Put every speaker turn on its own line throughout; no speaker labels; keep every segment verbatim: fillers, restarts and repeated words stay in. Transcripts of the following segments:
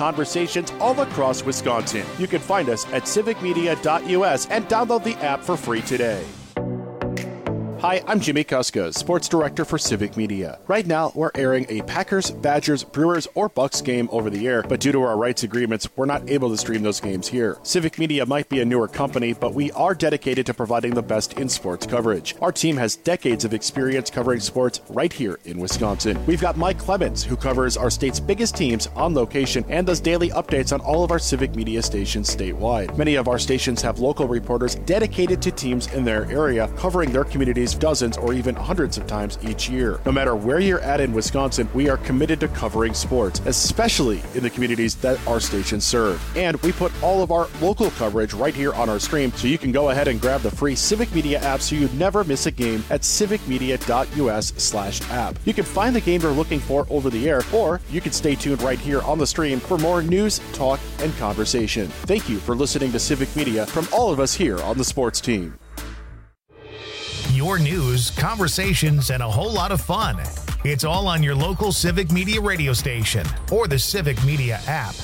conversations all across Wisconsin. You can find us at civic media dot U S and download the app for free today. Hi, I'm Jimmy Kuska, Sports Director for Civic Media. Right now, we're airing a Packers, Badgers, Brewers, or Bucks game over the air, but due to our rights agreements, we're not able to stream those games here. Civic Media might be a newer company, but we are dedicated to providing the best in sports coverage. Our team has decades of experience covering sports right here in Wisconsin. We've got Mike Clemens, who covers our state's biggest teams on location and does daily updates on all of our Civic Media stations statewide. Many of our stations have local reporters dedicated to teams in their area, covering their communities dozens or even hundreds of times each year. No matter where you're at in Wisconsin, we are committed to covering sports, especially in the communities that our stations serve. And we put all of our local coverage right here on our stream, so you can go ahead and grab the free Civic Media app so you never miss a game at civic media dot U S slash app. You can find the game you're looking for over the air, or you can stay tuned right here on the stream for more news, talk, and conversation. Thank you for listening to Civic Media from all of us here on the sports team.
Your news, conversations, and a whole lot of fun. It's all on your local Civic Media radio station or the Civic Media app.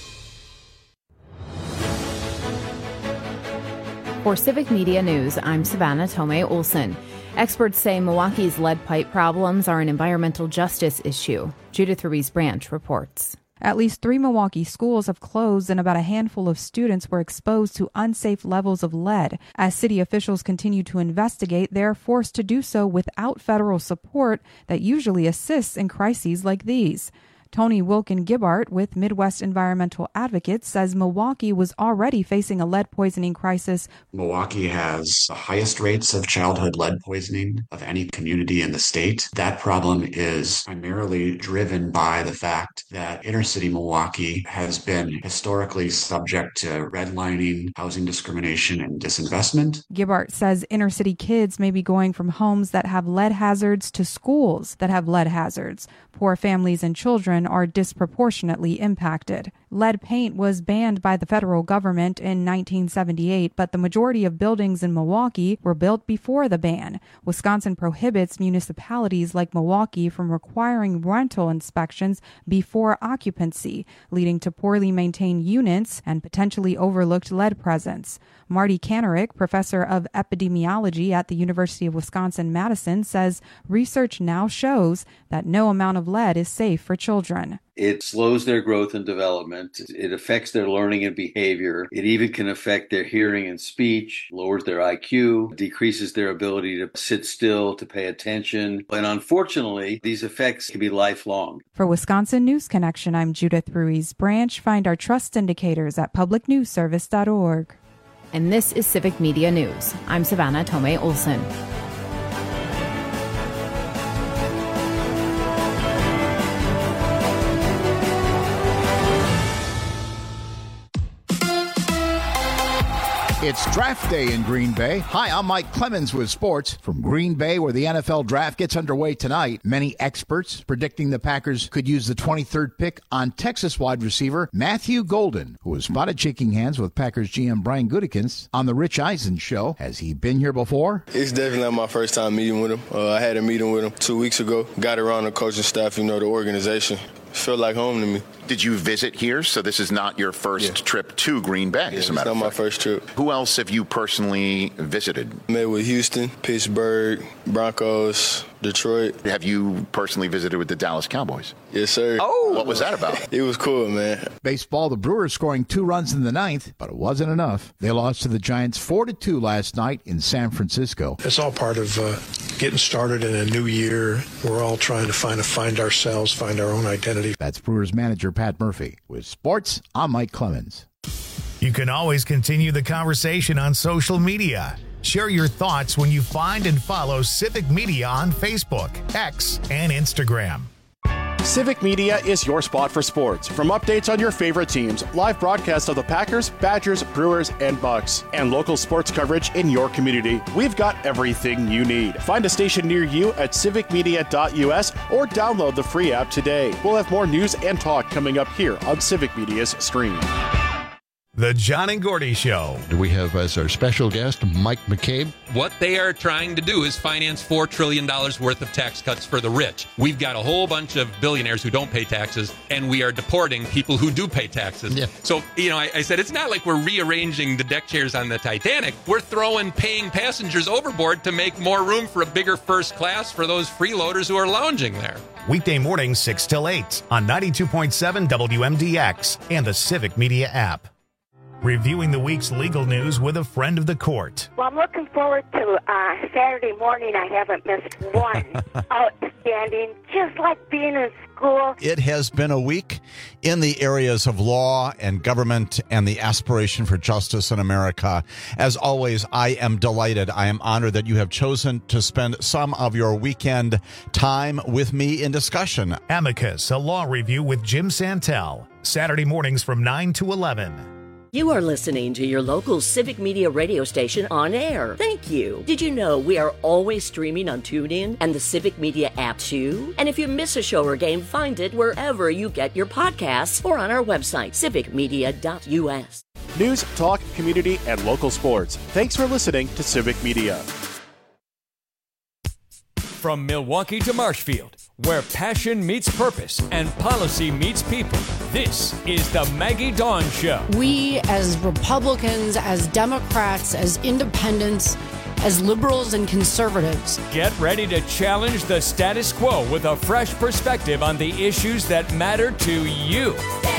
For Civic Media News, I'm Savannah Tomei Olson. Experts say Milwaukee's lead pipe problems are an environmental justice issue. Judith Ruiz Branch reports.
At least three Milwaukee schools have closed and about a handful of students were exposed to unsafe levels of lead. As city officials continue to investigate, they are forced to do so without federal support that usually assists in crises like these. Tony Wilkin-Gibbart with Midwest Environmental Advocates says Milwaukee was already facing a lead poisoning crisis.
Milwaukee has the highest rates of childhood lead poisoning of any community in the state. That problem is primarily driven by the fact that inner city Milwaukee has been historically subject to redlining, housing discrimination, and disinvestment.
Gibbart says inner city kids may be going from homes that have lead hazards to schools that have lead hazards. Poor families and children are disproportionately impacted. Lead paint was banned by the federal government in nineteen seventy-eight, but the majority of buildings in Milwaukee were built before the ban. Wisconsin prohibits municipalities like Milwaukee from requiring rental inspections before occupancy, leading to poorly maintained units and potentially overlooked lead presence. Marty Kanarick, professor of epidemiology at the University of Wisconsin-Madison, says research now shows that no amount of lead is safe for children.
It slows their growth and development. It affects their learning and behavior. It even can affect their hearing and speech, lowers their I Q, decreases their ability to sit still, to pay attention. And unfortunately, these effects can be lifelong.
For Wisconsin News Connection, I'm Judith Ruiz Branch. Find our trust indicators at public news service dot org.
And this is Civic Media News. I'm Savannah Tomei Olson.
It's draft day in Green Bay. Hi, I'm Mike Clemens with sports from Green Bay, where the N F L draft gets underway tonight. Many experts predicting the Packers could use the twenty-third pick on Texas wide receiver Matthew Golden, who was spotted shaking hands with Packers G M Brian Gutekunst on the Rich Eisen show. Has he been here before?
It's definitely not my first time meeting with him. Uh, I had a meeting with him two weeks ago. Got around the coaching staff, you know, the organization. Felt like home to me.
Did you visit here? So this is not your first yeah. trip to Green Bay,
yeah,
as a matter
of fact. It's not my first trip.
Who else have you personally visited?
Met with Houston, Pittsburgh, Broncos, Detroit.
Have you personally visited with the Dallas Cowboys?
Yes, sir.
Oh! What was that about?
It was cool, man.
Baseball, the Brewers scoring two runs in the ninth, but it wasn't enough. They lost to the Giants four to two last night in San Francisco.
It's all part of uh, getting started in a new year. We're all trying to find, find ourselves, find our own identity.
That's Brewers manager Pat Murphy. With sports, I'm Mike Clemens.
You can always continue the conversation on social media. Share your thoughts when you find and follow Civic Media on Facebook, X, and Instagram.
Civic Media is your spot for sports. From updates on your favorite teams, live broadcasts of the Packers, Badgers, Brewers, and Bucks, and local sports coverage in your community, we've got everything you need. Find a station near you at civic media dot U S or download the free app today. We'll have more news and talk coming up here on Civic Media's stream.
The John and Gordy Show.
We have as our special guest Mike McCabe.
What they are trying to do is finance four trillion dollars worth of tax cuts for the rich. We've got a whole bunch of billionaires who don't pay taxes, and we are deporting people who do pay taxes.
Yeah.
So, you know, I, I said it's not like we're rearranging the deck chairs on the Titanic. We're throwing paying passengers overboard to make more room for a bigger first class for those freeloaders who are lounging there.
Weekday mornings six till eight on ninety-two point seven W M D X and the Civic Media app. Reviewing the week's legal news with a friend of the court.
Well, I'm looking forward to uh, Saturday morning. I haven't missed one. Outstanding, just like being in school.
It has been a week in the areas of law and government and the aspiration for justice in America. As always, I am delighted. I am honored that you have chosen to spend some of your weekend time with me in discussion.
Amicus, a law review with Jim Santel. Saturday mornings from nine to eleven.
You are listening to your local Civic Media radio station on air. Thank you. Did you know we are always streaming on TuneIn and the Civic Media app too? And if you miss a show or game, find it wherever you get your podcasts or on our website, civic media dot U S.
News, talk, community, and local sports. Thanks for listening to Civic Media.
From Milwaukee to Marshfield, where passion meets purpose and policy meets people, this is the Maggie Dawn Show.
We, as Republicans, as Democrats, as independents, as liberals and conservatives,
get ready to challenge the status quo with a fresh perspective on the issues that matter to you.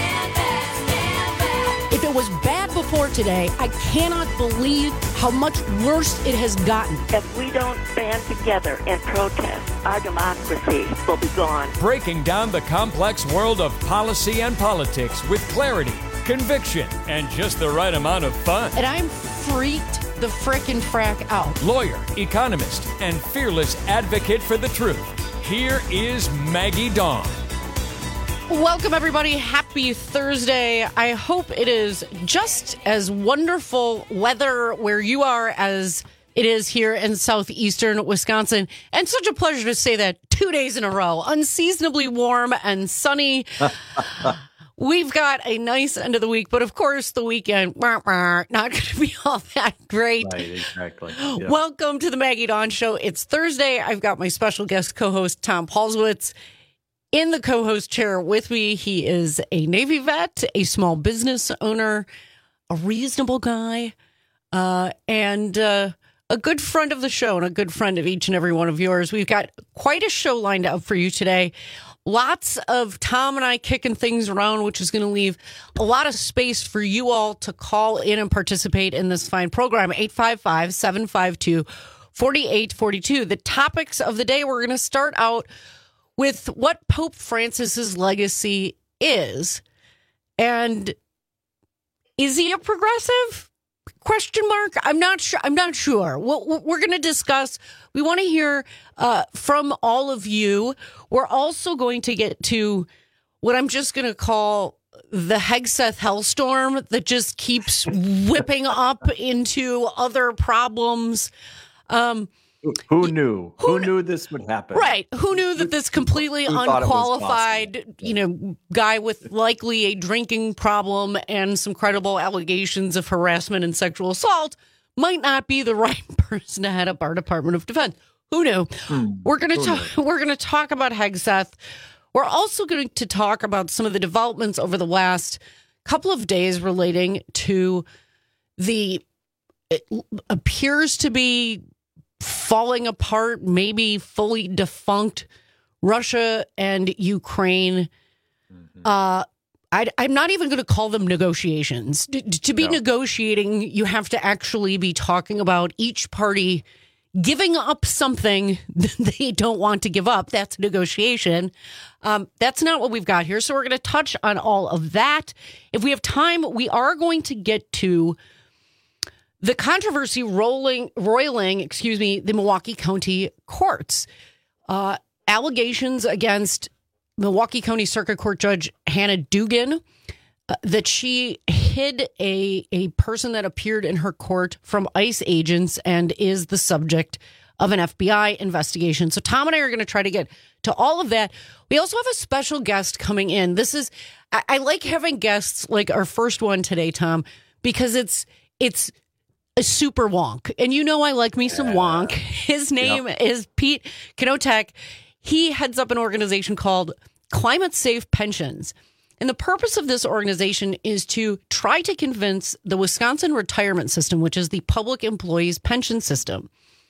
If it was bad before today, I cannot believe how much worse it has gotten.
If we don't band together and protest, our democracy will be gone.
Breaking down the complex world of policy and politics with clarity, conviction, and just the right amount of fun.
And I'm freaked the frickin' frack out.
Lawyer, economist, and fearless advocate for the truth. Here is Maggie Dawn.
Welcome, everybody. Happy Thursday. I hope it is just as wonderful weather where you are as it is here in southeastern Wisconsin. And such a pleasure to say that two days in a row. Unseasonably warm and sunny. We've got a nice end of the week, but of course the weekend, not going to be all that great.
Right, exactly. Yeah.
Welcome to the Maggie Dawn Show. It's Thursday. I've got my special guest co-host, Tom Paulswitz, in the co-host chair with me. He is a Navy vet, a small business owner, a reasonable guy, uh, and uh, a good friend of the show and a good friend of each and every one of yours. We've got quite a show lined up for you today. Lots of Tom and I kicking things around, which is going to leave a lot of space for you all to call in and participate in this fine program. eight five five, seven five two, four eight four two. The topics of the day, we're going to start out with what Pope Francis's legacy is. And is he a progressive? Question mark. I'm not sure. I'm not sure. What we're going to discuss. We want to hear uh, from all of you. We're also going to get to what I'm just going to call the Hegseth hellstorm that just keeps whipping up into other problems. Um,
Who knew? Who, Who knew this would happen?
Right. Who knew that this completely unqualified, you know, guy with likely a drinking problem and some credible allegations of harassment and sexual assault might not be the right person to head up our Department of Defense? Who knew? Hmm. We're going to talk. We're going to talk about Hegseth. We're also going to talk about some of the developments over the last couple of days relating to the, it appears to be falling apart, maybe fully defunct Russia and Ukraine. Mm-hmm. Uh, I, I'm not even going to call them negotiations. To, to be no. negotiating, you have to actually be talking about each party giving up something that they don't want to give up. That's negotiation. Um, that's not what we've got here. So we're going to touch on all of that. If we have time, we are going to get to the controversy rolling, roiling, excuse me, the Milwaukee County courts. Uh, allegations against Milwaukee County Circuit Court Judge Hannah Dugan uh, that she hid a, a person that appeared in her court from ICE agents and is the subject of an F B I investigation. So Tom and I are going to try to get to all of that. We also have a special guest coming in. This is, I, I like having guests like our first one today, Tom, because it's, it's a super wonk. And you know I like me some yeah. wonk. His name yep. is Pete Knotek. He heads up an organization called Climate Safe Pensions. And the purpose of this organization is to try to convince the Wisconsin retirement system, which is the public employees pension system,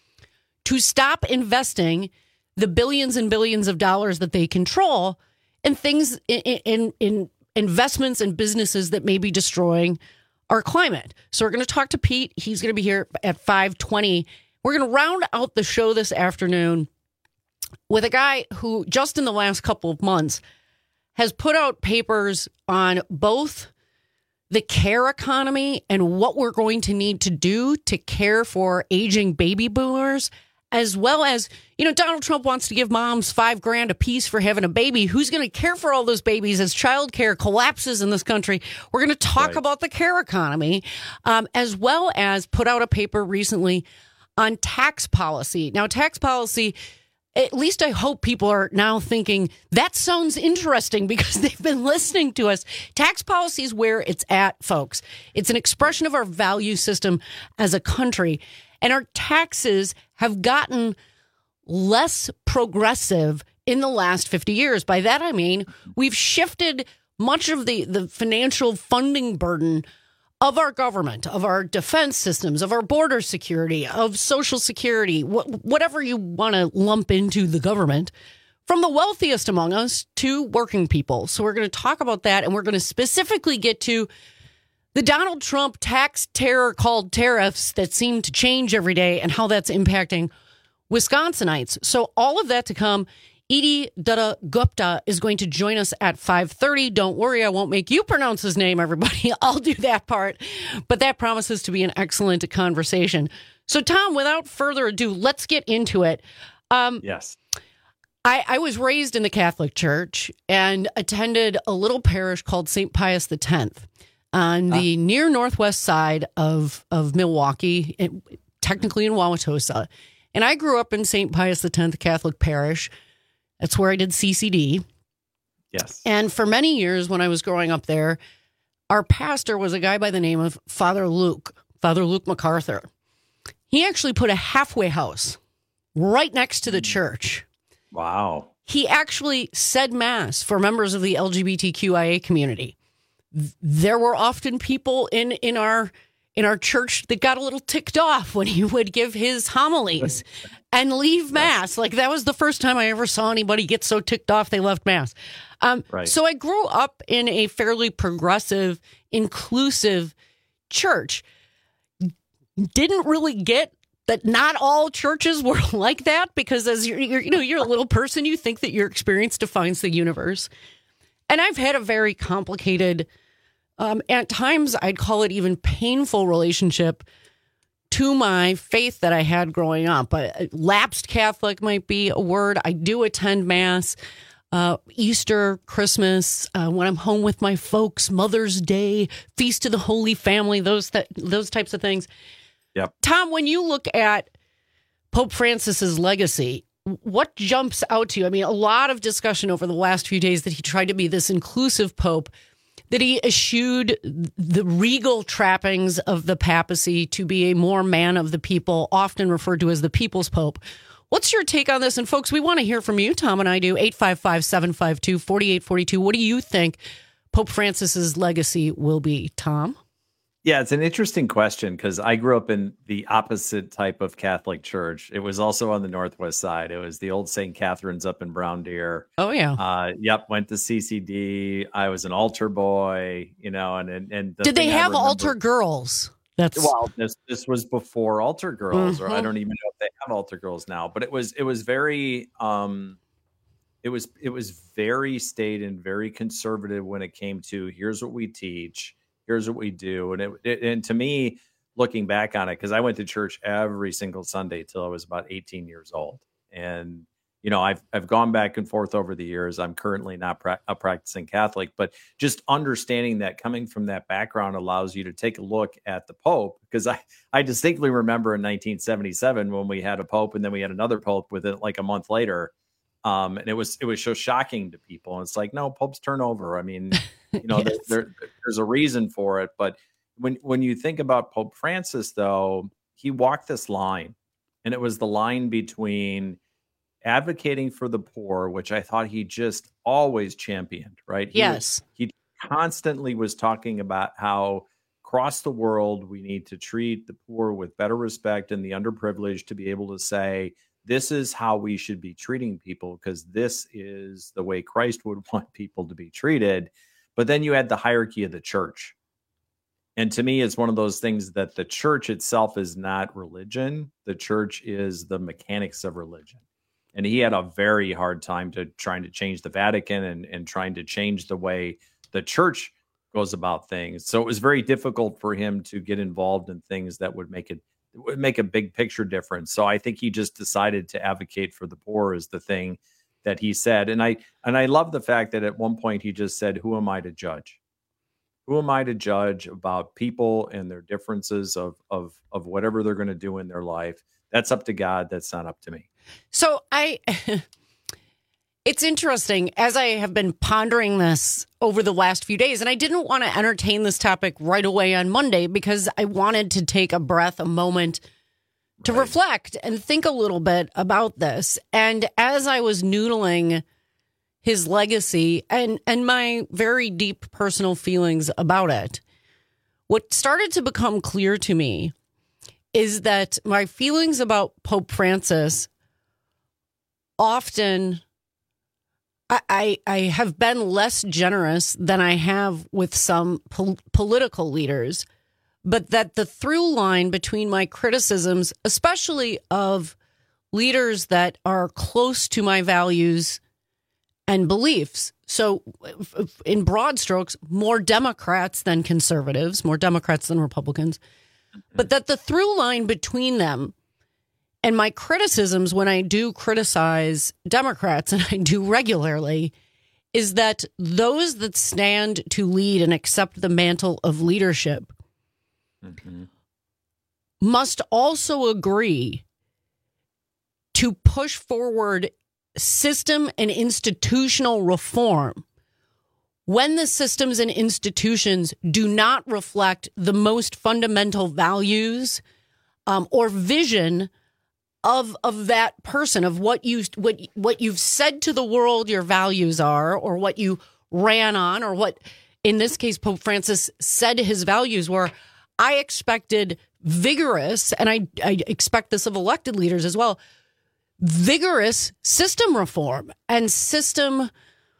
to stop investing the billions and billions of dollars that they control in things, in, in, in investments and businesses that may be destroying our climate. So we're going to talk to Pete. He's going to be here at five twenty. We're going to round out the show this afternoon with a guy who just in the last couple of months has put out papers on both the care economy and what we're going to need to do to care for aging baby boomers, as well as, you know, Donald Trump wants to give moms five grand a piece for having a baby. Who's going to care for all those babies as childcare collapses in this country? We're going to talk right. about the care economy, um, as well as put out a paper recently on tax policy. Now, tax policy, at least I hope people are now thinking that sounds interesting because they've been listening to us. Tax policy is where it's at, folks. It's an expression of our value system as a country. And our taxes have gotten less progressive in the last fifty years. By that, I mean, we've shifted much of the, the financial funding burden of our government, of our defense systems, of our border security, of Social Security, wh- whatever you want to lump into the government, from the wealthiest among us to working people. So we're going to talk about that, and we're going to specifically get to the Donald Trump tax terror called tariffs that seem to change every day and how that's impacting Wisconsinites. So all of that to come. Edie Dutta Gupta is going to join us at five thirty. Don't worry, I won't make you pronounce his name, everybody. I'll do that part. But that promises to be an excellent conversation. So, Tom, without further ado, let's get into it. Um,
yes.
I, I was raised in the Catholic Church and attended a little parish called Saint Pius the tenth on the ah. near northwest side of, of Milwaukee, it, technically in Wauwatosa. And I grew up in Saint Pius the tenth Catholic Parish. That's where I did C C D.
Yes.
And for many years when I was growing up there, our pastor was a guy by the name of Father Luke, Father Luke MacArthur. He actually put a halfway house right next to the church.
Wow.
He actually said mass for members of the L G B T Q I A community. There were often people in, in our in our church that got a little ticked off when he would give his homilies and leave mass. Like, that was the first time I ever saw anybody get so ticked off they left mass. Um, right. So I grew up in a fairly progressive, inclusive church. Didn't really get that not all churches were like that, because as you're, you're, you know, you're a little person, you think that your experience defines the universe. And I've had a very complicated, um, at times I'd call it even painful relationship to my faith that I had growing up. A lapsed Catholic might be a word. I do attend mass, uh, Easter, Christmas, uh, when I'm home with my folks, Mother's Day, Feast of the Holy Family, those th- those types of things.
Yep.
Tom, when you look at Pope Francis's legacy, what jumps out to you? I mean, a lot of discussion over the last few days that he tried to be this inclusive pope, that he eschewed the regal trappings of the papacy to be a more man of the people, often referred to as the people's pope. What's your take on this? And folks, we want to hear from you. Tom and I do. eight five five, seven five two, four eight four two. What do you think Pope Francis's legacy will be, Tom?
Yeah, it's an interesting question because I grew up in the opposite type of Catholic church. It was also on the northwest side. It was the old Saint Catherine's up in Brown Deer.
Oh, yeah.
Uh, yep, went to C C D. I was an altar boy, you know, and and, and the
did they have
remember,
altar girls? That's
well, this this was before altar girls,
mm-hmm.
or I don't even know if they have altar girls now. But it was it was very um, it was it was very staid and very conservative when it came to here's what we teach. Here's what we do. And it, it and to me, looking back on it, because I went to church every single Sunday till I was about eighteen years old. And you know, I've I've gone back and forth over the years. I'm currently not pra- a practicing Catholic, but just understanding that coming from that background allows you to take a look at the Pope, because I, I distinctly remember in nineteen seventy-seven when we had a Pope and then we had another Pope with it like a month later. Um, and it was it was so shocking to people. And it's like, no, popes turn over. I mean, you know, yes. there, there, there's a reason for it. But when when you think about Pope Francis, though, he walked this line, and it was the line between advocating for the poor, which I thought he just always championed, right? He
yes.
Was, he constantly was talking about how across the world we need to treat the poor with better respect and the underprivileged to be able to say, this is how we should be treating people, because this is the way Christ would want people to be treated. But then you had the hierarchy of the church. And to me, it's one of those things that the church itself is not religion. The church is the mechanics of religion. And he had a very hard time to trying to change the Vatican and, and trying to change the way the church goes about things. So it was very difficult for him to get involved in things that would make it would make a big picture difference. So I think he just decided to advocate for the poor is the thing that he said. And I and I love the fact that at one point he just said, who am I to judge? Who am I to judge about people and their differences of of of whatever they're going to do in their life? That's up to God. That's not up to me.
So I it's interesting, as I have been pondering this over the last few days, and I didn't want to entertain this topic right away on Monday because I wanted to take a breath, a moment to right. reflect and think a little bit about this. And as I was noodling his legacy and, and my very deep personal feelings about it, what started to become clear to me is that my feelings about Pope Francis often... I, I have been less generous than I have with some pol- political leaders, but that the through line between my criticisms, especially of leaders that are close to my values and beliefs, so in broad strokes, more Democrats than conservatives, more Democrats than Republicans, but that the through line between them and my criticisms when I do criticize Democrats, and I do regularly, is that those that stand to lead and accept the mantle of leadership mm-hmm. must also agree to push forward system and institutional reform when the systems and institutions do not reflect the most fundamental values um, or vision of of that person, of what you what what you've said to the world your values are, or what you ran on, or what in this case Pope Francis said his values were. I expected vigorous, and I I expect this of elected leaders as well, vigorous system reform and system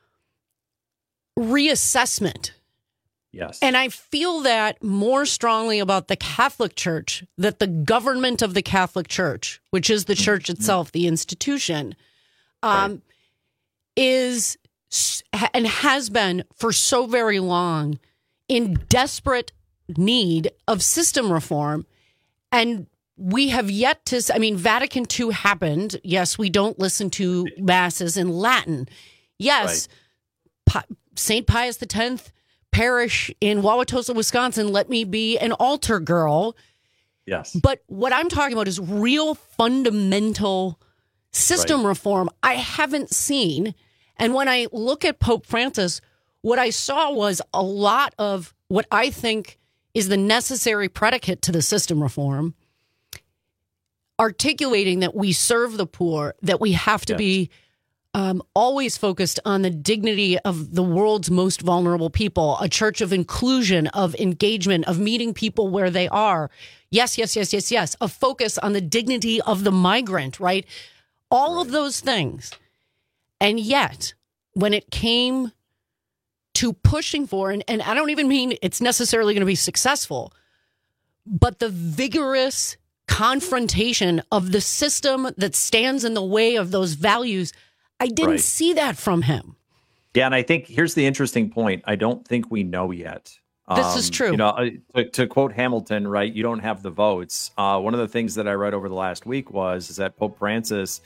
reassessment.
Yes.
And I feel that more strongly about the Catholic Church, that the government of the Catholic Church, which is the church itself, the institution, um, right. is and has been for so very long in desperate need of system reform. And we have yet to, I mean, Vatican Two happened. Yes, we don't listen to masses in Latin. Yes, right. Saint Pius the Tenth parish in Wauwatosa, Wisconsin, let me be an altar girl.
Yes.
But what I'm talking about is real fundamental system right. reform I haven't seen. And when I look at Pope Francis, what I saw was a lot of what I think is the necessary predicate to the system reform, articulating that we serve the poor, that we have to yes. be Um, always focused on the dignity of the world's most vulnerable people, a church of inclusion, of engagement, of meeting people where they are. Yes, yes, yes, yes, yes. A focus on the dignity of the migrant, right? All right. of those things. And yet, when it came to pushing for, and, and I don't even mean it's necessarily going to be successful, but the vigorous confrontation of the system that stands in the way of those values, I didn't right. see that from him.
Yeah, and I think here's the interesting point. I don't think we know yet.
This
um,
is true.
You know, to, to quote Hamilton, right? You don't have the votes. Uh, one of the things that I read over the last week was is that Pope Francis, he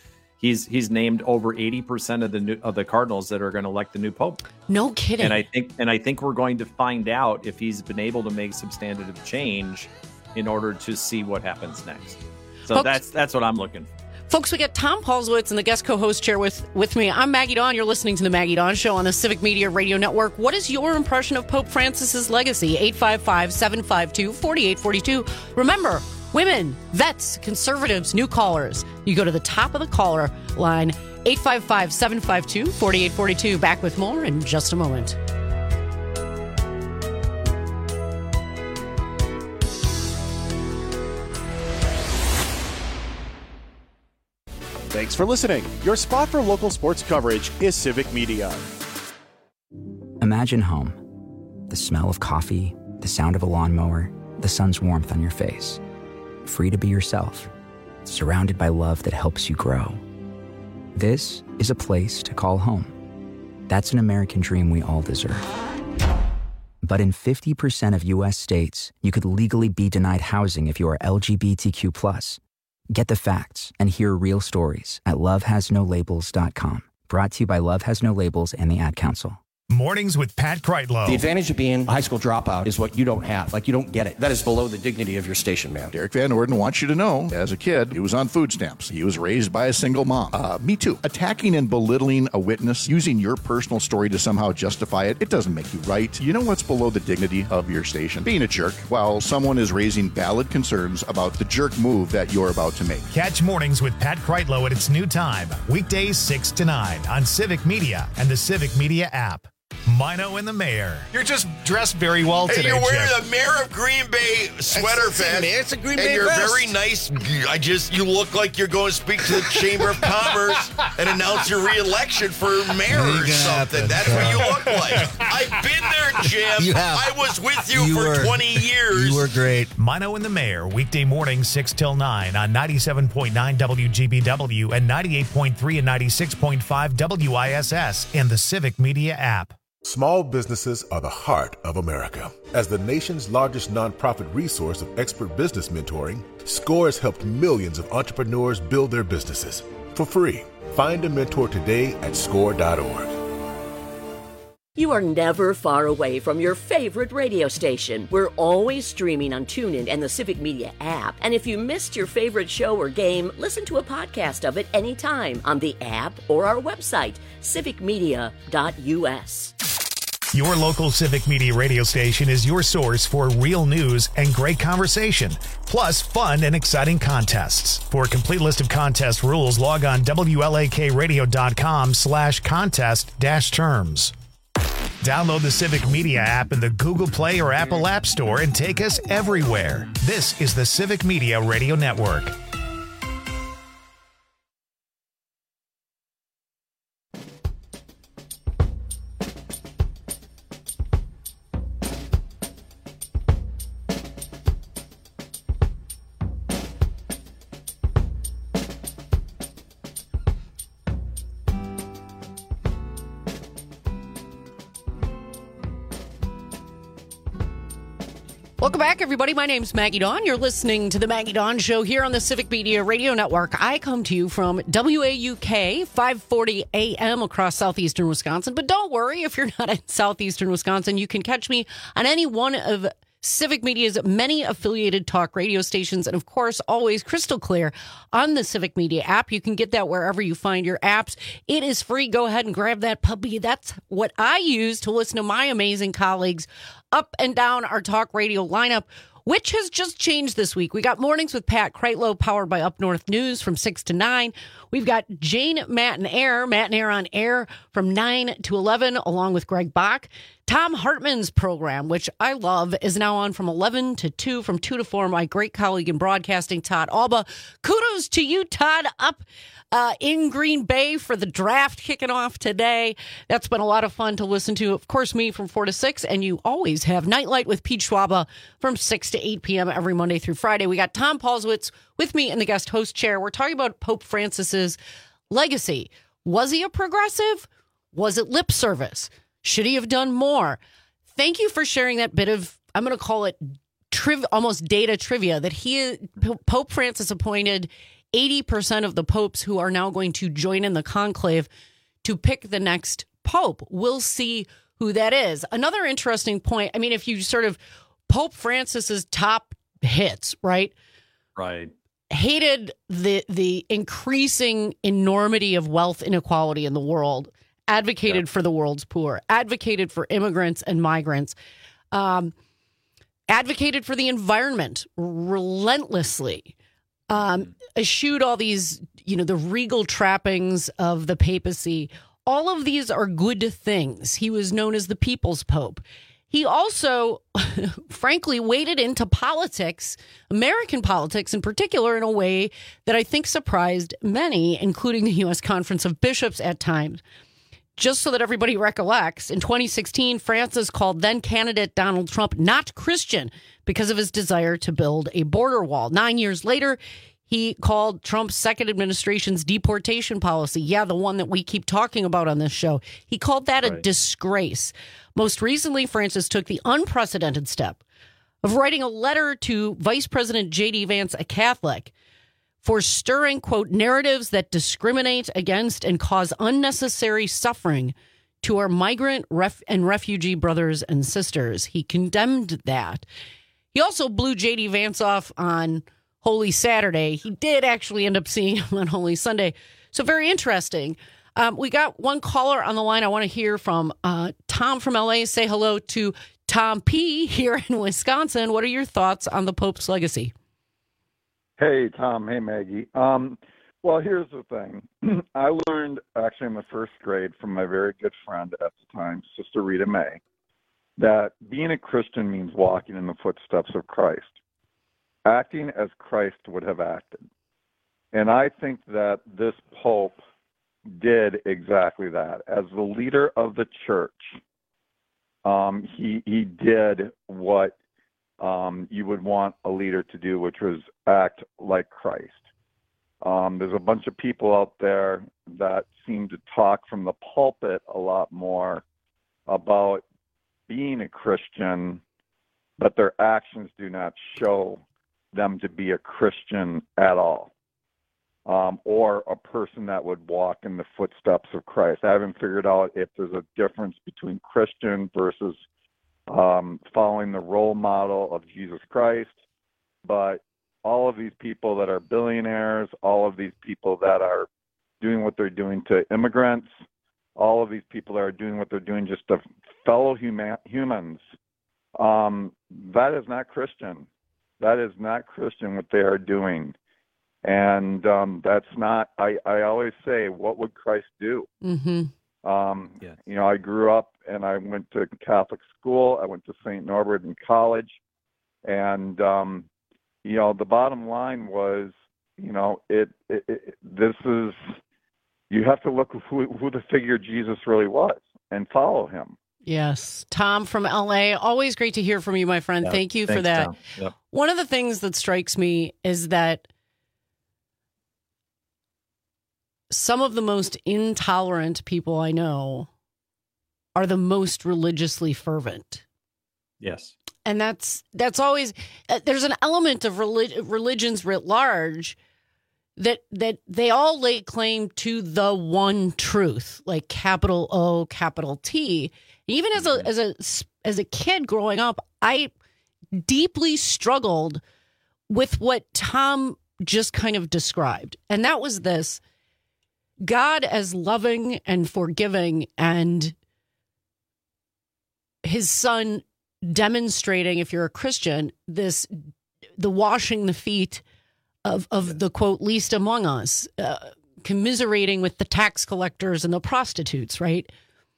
He's he's named over eighty percent of the new, of the cardinals that are going to elect the new pope.
No kidding.
And I think and I think we're going to find out if he's been able to make substantive change in order to see what happens next. So
Folks,
that's that's what I'm looking for.
Folks, we got Tom Paulswitz in the guest co-host chair with, with me. I'm Maggie Dawn. You're listening to the Maggie Dawn Show on the Civic Media Radio Network. What is your impression of Pope Francis's legacy? eight five five, seven five two, four eight four two. Remember, women, vets, conservatives, new callers. You go to the top of the caller line, eight five five, seven five two, four eight four two. Back with more in just a moment.
Thanks for listening. Your spot for local sports coverage is Civic Media.
Imagine home. The smell of coffee, the sound of a lawnmower, the sun's warmth on your face. Free to be yourself. Surrounded by love that helps you grow. This is a place to call home. That's an American dream we all deserve. But in fifty percent of U S states, you could legally be denied housing if you are L G B T Q plus. Get the facts and hear real stories at love has no labels dot com. Brought to you by Love Has No Labels and the Ad Council.
Mornings with Pat Kreitlow.
The advantage of being a high school dropout is what you don't have. Like, you don't get it. That is below the dignity of your station, man.
Derek Van Orden wants you to know, as a kid, he was on food stamps. He was raised by a single mom. Uh, me too. Attacking and belittling a witness, using your personal story to somehow justify it, it doesn't make you right. You know what's below the dignity of your station? Being a jerk while someone is raising valid concerns about the jerk move that you're about to make.
Catch Mornings with Pat Kreitlow at its new time, weekdays six to nine on Civic Media and the Civic Media app. Mino and the Mayor. You're just dressed very well today.
Hey, you're wearing
Chip.
the Mayor of Green Bay sweater That's, vest. man, it's a Green and Bay you're vest. very nice. I just, you look like you're going to speak to the Chamber of Commerce and announce your re-election for mayor or something.
Happen.
That's what you look like. I've been there, Jim.
You have.
I was with you,
You
for
were.
twenty years.
You were great.
Mino and the Mayor, weekday mornings six till nine on ninety-seven point nine W G B W and ninety-eight point three and ninety-six point five W I S S and the Civic Media app.
Small businesses are the heart of America. As the nation's largest nonprofit resource of expert business mentoring, SCORE has helped millions of entrepreneurs build their businesses for free. Find a mentor today at score dot org.
You are never far away from your favorite radio station. We're always streaming on TuneIn and the Civic Media app. And if you missed your favorite show or game, listen to a podcast of it anytime on the app or our website, civic media dot U S.
Your local Civic Media radio station is your source for real news and great conversation, plus fun and exciting contests. For a complete list of contest rules, log on W L A K radio dot com slash contest dash terms. Download the Civic Media app in the Google Play or Apple App Store and take us everywhere. This is the Civic Media Radio Network.
Welcome back, everybody. My name's Maggie Dawn. You're listening to the Maggie Dawn Show here on the Civic Media Radio Network. I come to you from W A U K, five forty A M across southeastern Wisconsin. But don't worry, if you're not in southeastern Wisconsin, you can catch me on any one of Civic Media's many affiliated talk radio stations, and of course, always crystal clear on the Civic Media app. You can get that wherever you find your apps. It is free. Go ahead and grab that puppy. That's what I use to listen to my amazing colleagues up and down our talk radio lineup, which has just changed this week. We got Mornings with Pat Kreitlow, powered by Up North News from six to nine. We've got Jane Matt and Air, Matt and Air on air from nine to eleven, along with Greg Bach. Tom Hartman's program, which I love, is now on from eleven to two, from two to four. My great colleague in broadcasting, Todd Alba. Kudos to you, Todd, up uh, in Green Bay for the draft kicking off today. That's been a lot of fun to listen to. Of course, me from four to six, and you always have Nightlight with Pete Schwaba from six to eight p.m. every Monday through Friday. We got Tom Paulswitz with me in the guest host chair. We're talking about Pope Francis's legacy. Was he a progressive? Was it lip service? Should he have done more? Thank you for sharing that bit of, I'm going to call it triv- almost data trivia, that he, Pope Francis appointed eighty percent of the popes who are now going to join in the conclave to pick the next pope. We'll see who that is. Another interesting point, I mean, if you sort of, Pope Francis's top hits, right?
Right.
Hated the the increasing enormity of wealth inequality in the world, advocated yeah. for the world's poor, advocated for immigrants and migrants, um, advocated for the environment relentlessly, um, eschewed all these, you know, the regal trappings of the papacy. All of these are good things. He was known as the People's Pope. He also, frankly, waded into politics, American politics in particular, in a way that I think surprised many, including the U S Conference of Bishops at times. Just so that everybody recollects, in twenty sixteen, Francis called then-candidate Donald Trump not Christian because of his desire to build a border wall. Nine years later, he called Trump's second administration's deportation policy, yeah, the one that we keep talking about on this show, he called that right. a disgrace. Most recently, Francis took the unprecedented step of writing a letter to Vice President J D Vance, a Catholic, for stirring, quote, narratives that discriminate against and cause unnecessary suffering to our migrant ref- and refugee brothers and sisters. He condemned that. He also blew J D Vance off on Holy Saturday. He did actually end up seeing him on Holy Sunday. So very interesting. Um, we got one caller on the line. I want to hear from uh, Tom from L A. Say hello to Tom P. here in Wisconsin. What are your thoughts on the Pope's legacy?
Hey, Tom. Hey, Maggie. Um, well, here's the thing. I learned actually in the first grade from my very good friend at the time, Sister Rita May, that being a Christian means walking in the footsteps of Christ, acting as Christ would have acted. And I think that this Pope did exactly that. As the leader of the church, um, he he did what um, you would want a leader to do, which was act like Christ. Um, there's a bunch of people out there that seem to talk from the pulpit a lot more about being a Christian, but their actions do not show them to be a Christian at all, um, or a person that would walk in the footsteps of Christ. I haven't figured out if there's a difference between Christian versus um, following the role model of Jesus Christ, but all of these people that are billionaires, all of these people that are doing what they're doing to immigrants, all of these people that are doing what they're doing just to fellow human, humans, um, that is not Christian. That is not Christian what they are doing. And um, that's not, I, I always say, what would Christ do?
Mm-hmm.
Um,
yeah.
You know, I grew up and I went to Catholic school. I went to Saint Norbert in college. And, um, you know, the bottom line was, you know, it, it, it this is, you have to look who, who the figure Jesus really was and follow him.
Yes. Tom from L A. Always great to hear from you, my friend.
Yeah.
Thank you
Thanks,
for that.
Yep.
One of the things that strikes me is that some of the most intolerant people I know are the most religiously fervent.
Yes.
And that's that's always, uh, there's an element of relig- religions writ large that that they all lay claim to the one truth, like capital O, capital T. Even as a as a as a kid growing up, I deeply struggled with what Tom just kind of described, and that was this: God as loving and forgiving, and his son demonstrating, if you're a Christian, this the washing the feet of of the, quote, least among us, uh, commiserating with the tax collectors and the prostitutes, right?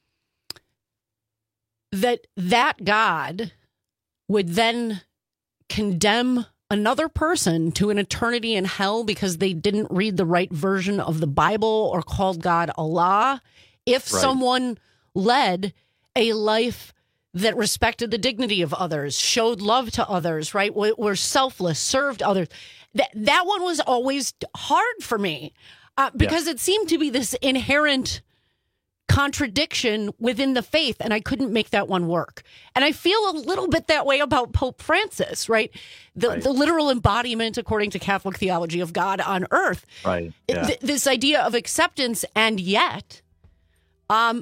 That that God would then condemn another person to an eternity in hell because they didn't read the right version of the Bible or called God Allah, if
Right.
someone led a life that respected the dignity of others, showed love to others, right? Were selfless, served others. That that one was always hard for me uh, because yeah. it seemed to be this inherent contradiction within the faith, and I couldn't make that one work. And I feel a little bit that way about Pope Francis, right? The
Right.
the literal embodiment, according to Catholic theology, of God on earth.
Right. Yeah.
Th- this idea of acceptance, and yet, um,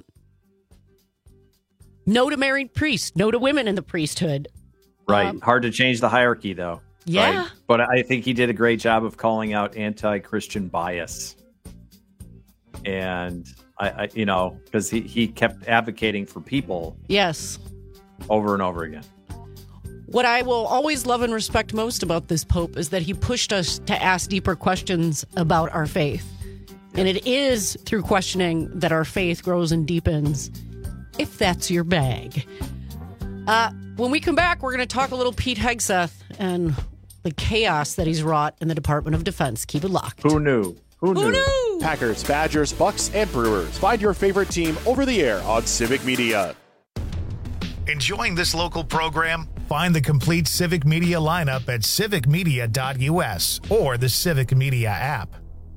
no to married priests, no to women in the priesthood.
Right.
Um,
Hard to change the hierarchy, though.
Yeah.
Right? But I think he did a great job of calling out anti-Christian bias. And, I, I you know, because he, he kept advocating for people
Yes.
over and over again.
What I will always love and respect most about this Pope is that he pushed us to ask deeper questions about our faith. And it is through questioning that our faith grows and deepens, if that's your bag. Uh, when we come back, we're going to talk a little Pete Hegseth and the chaos that he's wrought in the Department of Defense. Keep it locked.
Who knew? Who knew?
Who knew?
Packers, Badgers, Bucks, and Brewers. Find your favorite team over the air on Civic Media.
Enjoying this local program? Find the complete Civic Media lineup at civic media dot u s or the Civic Media app.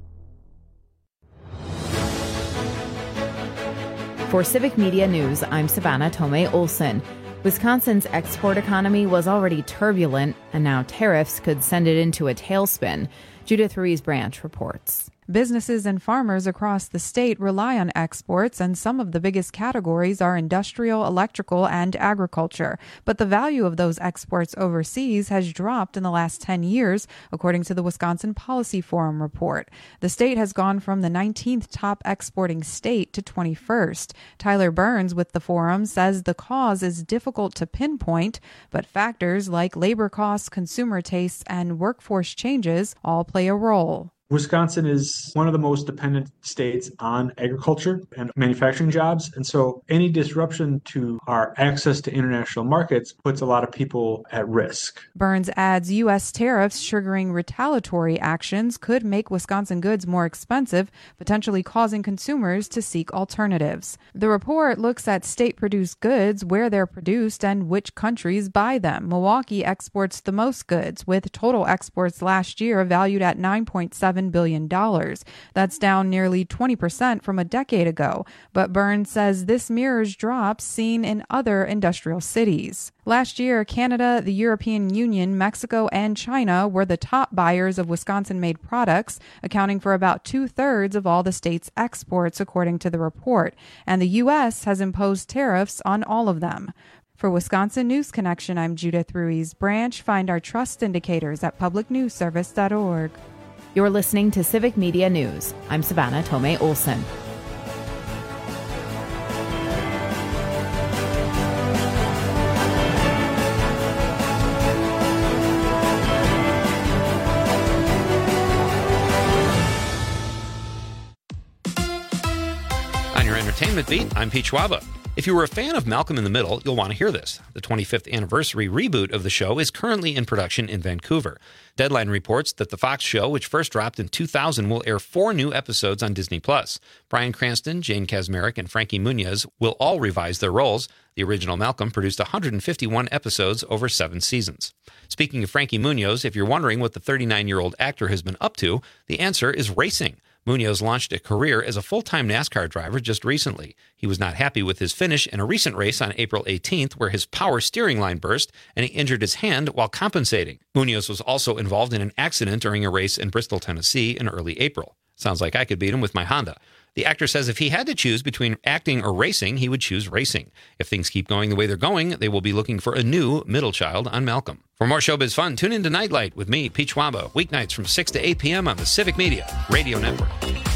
For Civic Media News, I'm Savannah Tomei Olson. Wisconsin's export economy was already turbulent, and now tariffs could send it into a tailspin. Judith Ruiz Branch reports.
Businesses and farmers across the state rely on exports, and some of the biggest categories are industrial, electrical, and agriculture. But the value of those exports overseas has dropped in the last ten years, according to the Wisconsin Policy Forum report. The state has gone from the nineteenth top exporting state to twenty-first. Tyler Burns with the forum says the cause is difficult to pinpoint, but factors like labor costs, consumer tastes, and workforce changes all play a role.
Wisconsin is one of the most dependent states on agriculture and manufacturing jobs. And so any disruption to our access to international markets puts a lot of people at risk.
Burns adds U S tariffs triggering retaliatory actions could make Wisconsin goods more expensive, potentially causing consumers to seek alternatives. The report looks at state-produced goods, where they're produced, and which countries buy them. Milwaukee exports the most goods, with total exports last year valued at nine point seven billion dollars. That's down nearly twenty percent from a decade ago, but Burns says this mirrors drops seen in other industrial cities. Last year, Canada, the European Union, Mexico, and China were the top buyers of Wisconsin-made products, accounting for about two-thirds of all the state's exports, according to the report, and the U S has imposed tariffs on all of them. For Wisconsin News Connection, I'm Judith Ruiz Branch. Find our trust indicators at public news service dot org.
You're listening to Civic Media News. I'm Savannah Tomei Olson.
On your entertainment beat, I'm Pete Schwaba. If you were a fan of Malcolm in the Middle, you'll want to hear this. The twenty-fifth anniversary reboot of the show is currently in production in Vancouver. Deadline reports that the Fox show, which first dropped in two thousand, will air four new episodes on Disney plus. Bryan Cranston, Jane Kaczmarek, and Frankie Muniz will all revise their roles. The original Malcolm produced one hundred fifty-one episodes over seven seasons. Speaking of Frankie Muniz, if you're wondering what the thirty-nine-year-old actor has been up to, the answer is racing. Munoz launched a career as a full-time NASCAR driver just recently. He was not happy with his finish in a recent race on April eighteenth, where his power steering line burst and he injured his hand while compensating. Munoz was also involved in an accident during a race in Bristol, Tennessee in early April. Sounds like I could beat him with my Honda. The actor says if he had to choose between acting or racing, he would choose racing. If things keep going the way they're going, they will be looking for a new middle child on Malcolm. For more showbiz fun, tune in to Nightlight with me, Pete Schwaba, weeknights from six to eight p.m. on the Civic Media Radio Network.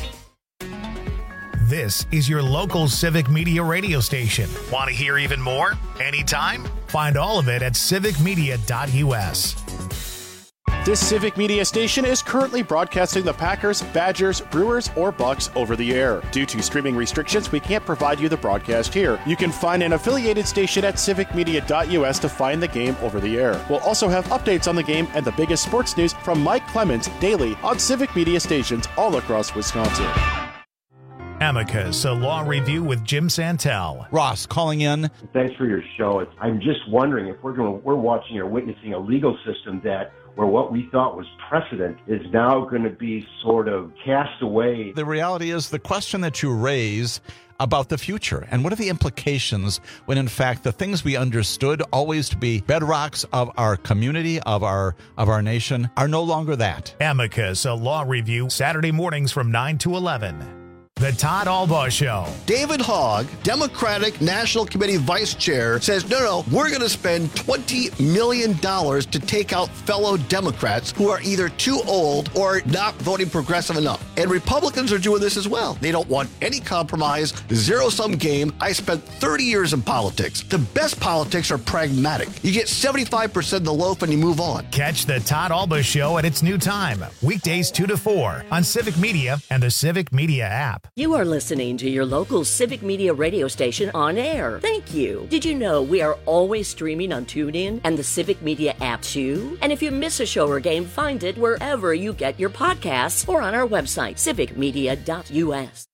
This is your local Civic Media radio station. Want to hear even more? Anytime? Find all of it at civic media dot u s.
This Civic Media station is currently broadcasting the Packers, Badgers, Brewers, or Bucks over the air. Due to streaming restrictions, we can't provide you the broadcast here. You can find an affiliated station at civic media dot u s to find the game over the air. We'll also have updates on the game and the biggest sports news from Mike Clemens daily on Civic Media stations all across Wisconsin.
Amicus, a law review with Jim Santel.
Ross calling in.
Thanks for your show. It's, I'm just wondering if we're going, we're watching or witnessing a legal system that where what we thought was precedent is now going to be sort of cast away.
The reality is the question that you raise about the future and what are the implications when in fact the things we understood always to be bedrocks of our community, of our of our nation, are no longer that.
Amicus, a law review, Saturday mornings from nine to eleven. The Todd Albaugh Show.
David Hogg, Democratic National Committee Vice Chair, says, no, no, we're going to spend twenty million dollars to take out fellow Democrats who are either too old or not voting progressive enough. And Republicans are doing this as well. They don't want any compromise, zero-sum game. I spent thirty years in politics. The best politics are pragmatic. You get seventy-five percent of the loaf and you move on.
Catch the Todd Albaugh Show at its new time, weekdays two to four on Civic Media and the Civic Media app.
You are listening to your local Civic Media radio station on air. Thank you. Did you know we are always streaming on TuneIn and the Civic Media app too? And if you miss a show or game, find it wherever you get your podcasts or on our website, civic media dot u s.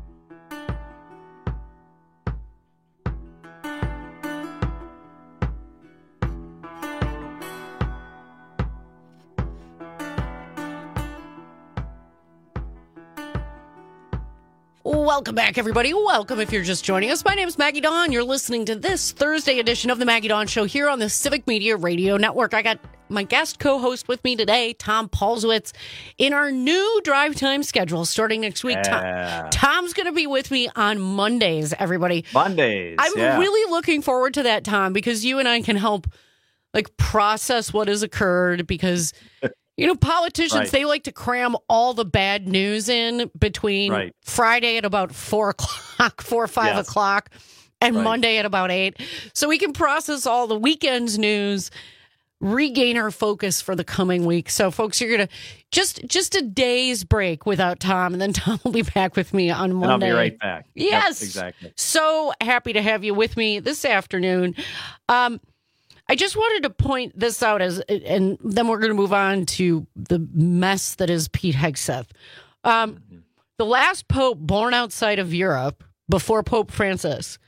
Welcome back, everybody. Welcome if you're just joining us. My name is Maggie Dawn. You're listening to this Thursday edition of the Maggie Dawn Show here on the Civic Media Radio Network. I got my guest co-host with me today, Tom Paulswitz, in our new drive time schedule starting next week.
Yeah.
Tom, Tom's going to be with me on Mondays, everybody.
Mondays.
I'm
yeah.
really looking forward to that, Tom, because you and I can help like process what has occurred because... You know, politicians,
right.
they like to cram all the bad news in between
right.
Friday at about four o'clock, four or five
yes.
o'clock, and
right.
Monday at about eight. So we can process all the weekend's news, regain our focus for the coming week. So, folks, you're going to just just a day's break without Tom, and then Tom will be back with me on Monday.
And I'll be right back.
Yes.
Yep, exactly.
So happy to have you with me this afternoon. Um, I just wanted to point this out as, and then we're going to move on to the mess that is Pete Hegseth. Um, mm-hmm. The last pope born outside of Europe before Pope Francis.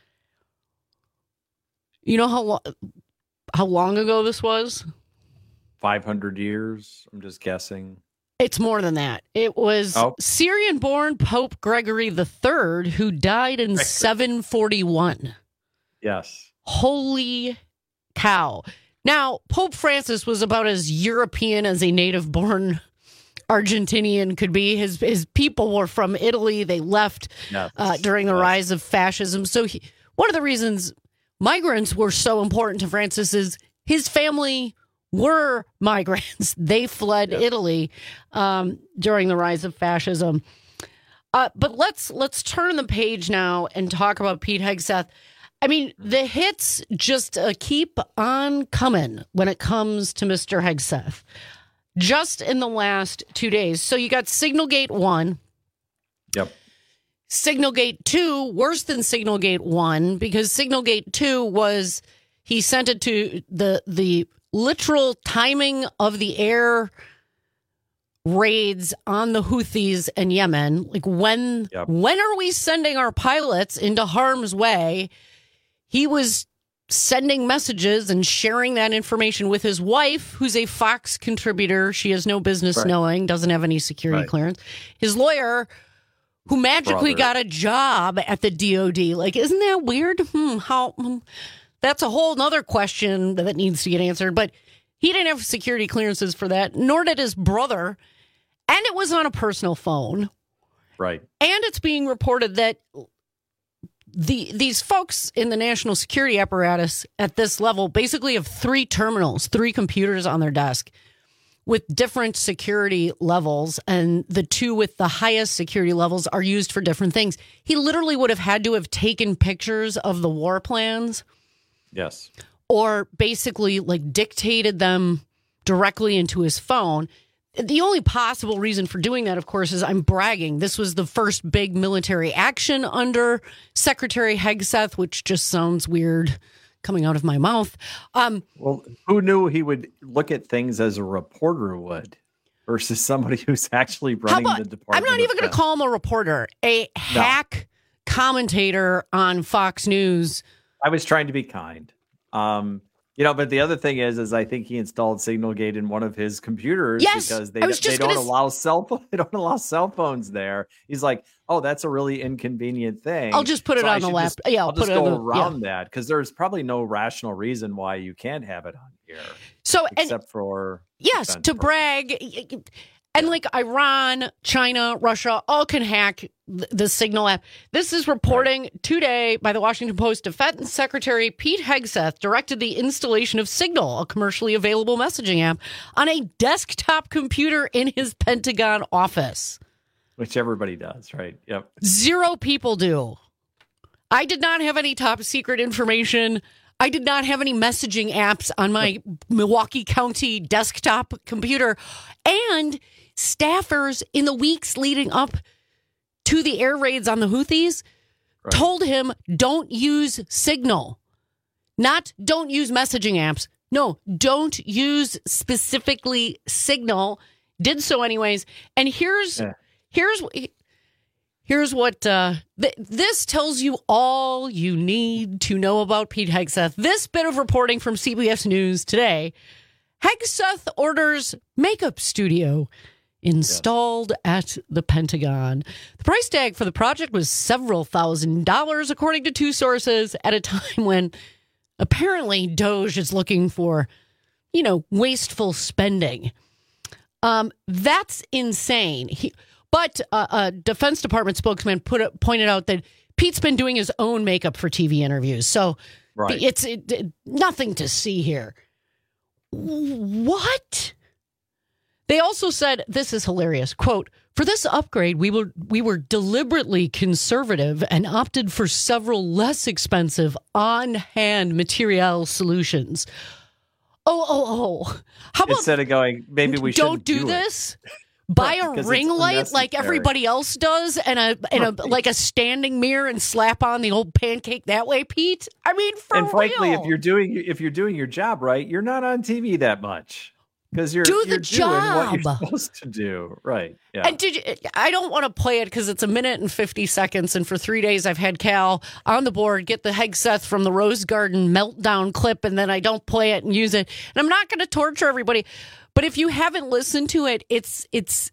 You know how lo- how long ago this was?
five hundred years. I'm just guessing.
It's more than that. It was oh. Syrian-born Pope Gregory the Third who died in seven forty-one.
Yes.
Holy cow. Now, Pope Francis was about as European as a native-born Argentinian could be. His his people were from Italy. They left yes. uh, during the yes. rise of fascism. So he, one of the reasons migrants were so important to Francis is his family were migrants. They fled yes. Italy um, during the rise of fascism. Uh, but let's let's turn the page now and talk about Pete Hegseth. I mean, the hits just uh, keep on coming when it comes to Mister Hegseth. Just in the last two days. So you got Signalgate one.
Yep.
Signalgate two, worse than Signalgate one, because Signalgate two was, he sent it to the the literal timing of the air raids on the Houthis in Yemen. Like, when, yep. when are we sending our pilots into harm's way? He was sending messages and sharing that information with his wife, who's a Fox contributor. She has no business right. knowing, doesn't have any security right. clearance. His lawyer, who magically Brother. got a job at the D O D. Like, isn't that weird? Hmm, how? Hmm. That's a whole nother question that needs to get answered. But he didn't have security clearances for that, nor did his brother. And it was on a personal phone.
Right.
And it's being reported that The these folks in the national security apparatus at this level basically have three terminals, three computers on their desk with different security levels, and the two with the highest security levels are used for different things. He literally would have had to have taken pictures of the war plans.
Yes.
Or basically like dictated them directly into his phone. The only possible reason for doing that, of course, is I'm bragging. This was the first big military action under Secretary Hegseth, which just sounds weird coming out of my mouth. Um,
well, who knew he would look at things as a reporter would, versus somebody who's actually running
about,
the department.
I'm not even going to call him a reporter, a hack no. commentator on Fox News.
I was trying to be kind. Um, you know, but the other thing is, is I think he installed Signalgate in one of his computers
yes,
because they,
I was just
they don't
gonna...
allow cell phone, they don't allow cell phones there. He's like, oh, that's a really inconvenient thing.
I'll just put it
so
on the laptop. Yeah, I'll,
I'll
put
just
it
go
on the,
around
yeah.
that because there's probably no rational reason why you can't have it on here.
So
except
and,
for
yes, to brag. And like Iran, China, Russia, all can hack the Signal app. This is reporting right. today by the Washington Post. Defense Secretary Pete Hegseth directed the installation of Signal, a commercially available messaging app, on a desktop computer in his Pentagon office.
Which everybody does, right? Yep.
Zero people do. I did not have any top secret information. I did not have any messaging apps on my Milwaukee County desktop computer. And staffers in the weeks leading up to the air raids on the Houthis right. told him, don't use Signal. Not don't use messaging apps. No, don't use specifically Signal. Did so anyways. And here's yeah. here's here's what uh, th- this tells you all you need to know about Pete Hegseth. This bit of reporting from C B S News today. Hegseth orders makeup studio installed yes. at the Pentagon. The price tag for the project was several thousand dollars, according to two sources, at a time when apparently Doge is looking for, you know, wasteful spending. Um, that's insane. He, but uh, a Defense Department spokesman put it, pointed out that Pete's been doing his own makeup for T V interviews, so right. it's it, it, nothing to see here. What? They also said, this is hilarious, quote, for this upgrade, we were we were deliberately conservative and opted for several less expensive on-hand material solutions. Oh, oh, oh. How about
instead of going, maybe we
don't do,
do
this? Buy a ring light like everybody else does and a and a like a standing mirror and slap on the old pancake that way, Pete? I mean, for
and frankly,
real.
if you're doing if you're doing your job right, you're not on T V that much. Because you're,
do
you're
the
doing
job.
what you're supposed to do. Right. Yeah.
And did you, I don't want to play it because it's a minute and fifty seconds. And for three days, I've had Cal on the board get the Hegseth from the Rose Garden meltdown clip, and then I don't play it and use it. And I'm not going to torture everybody. But if you haven't listened to it, it's it's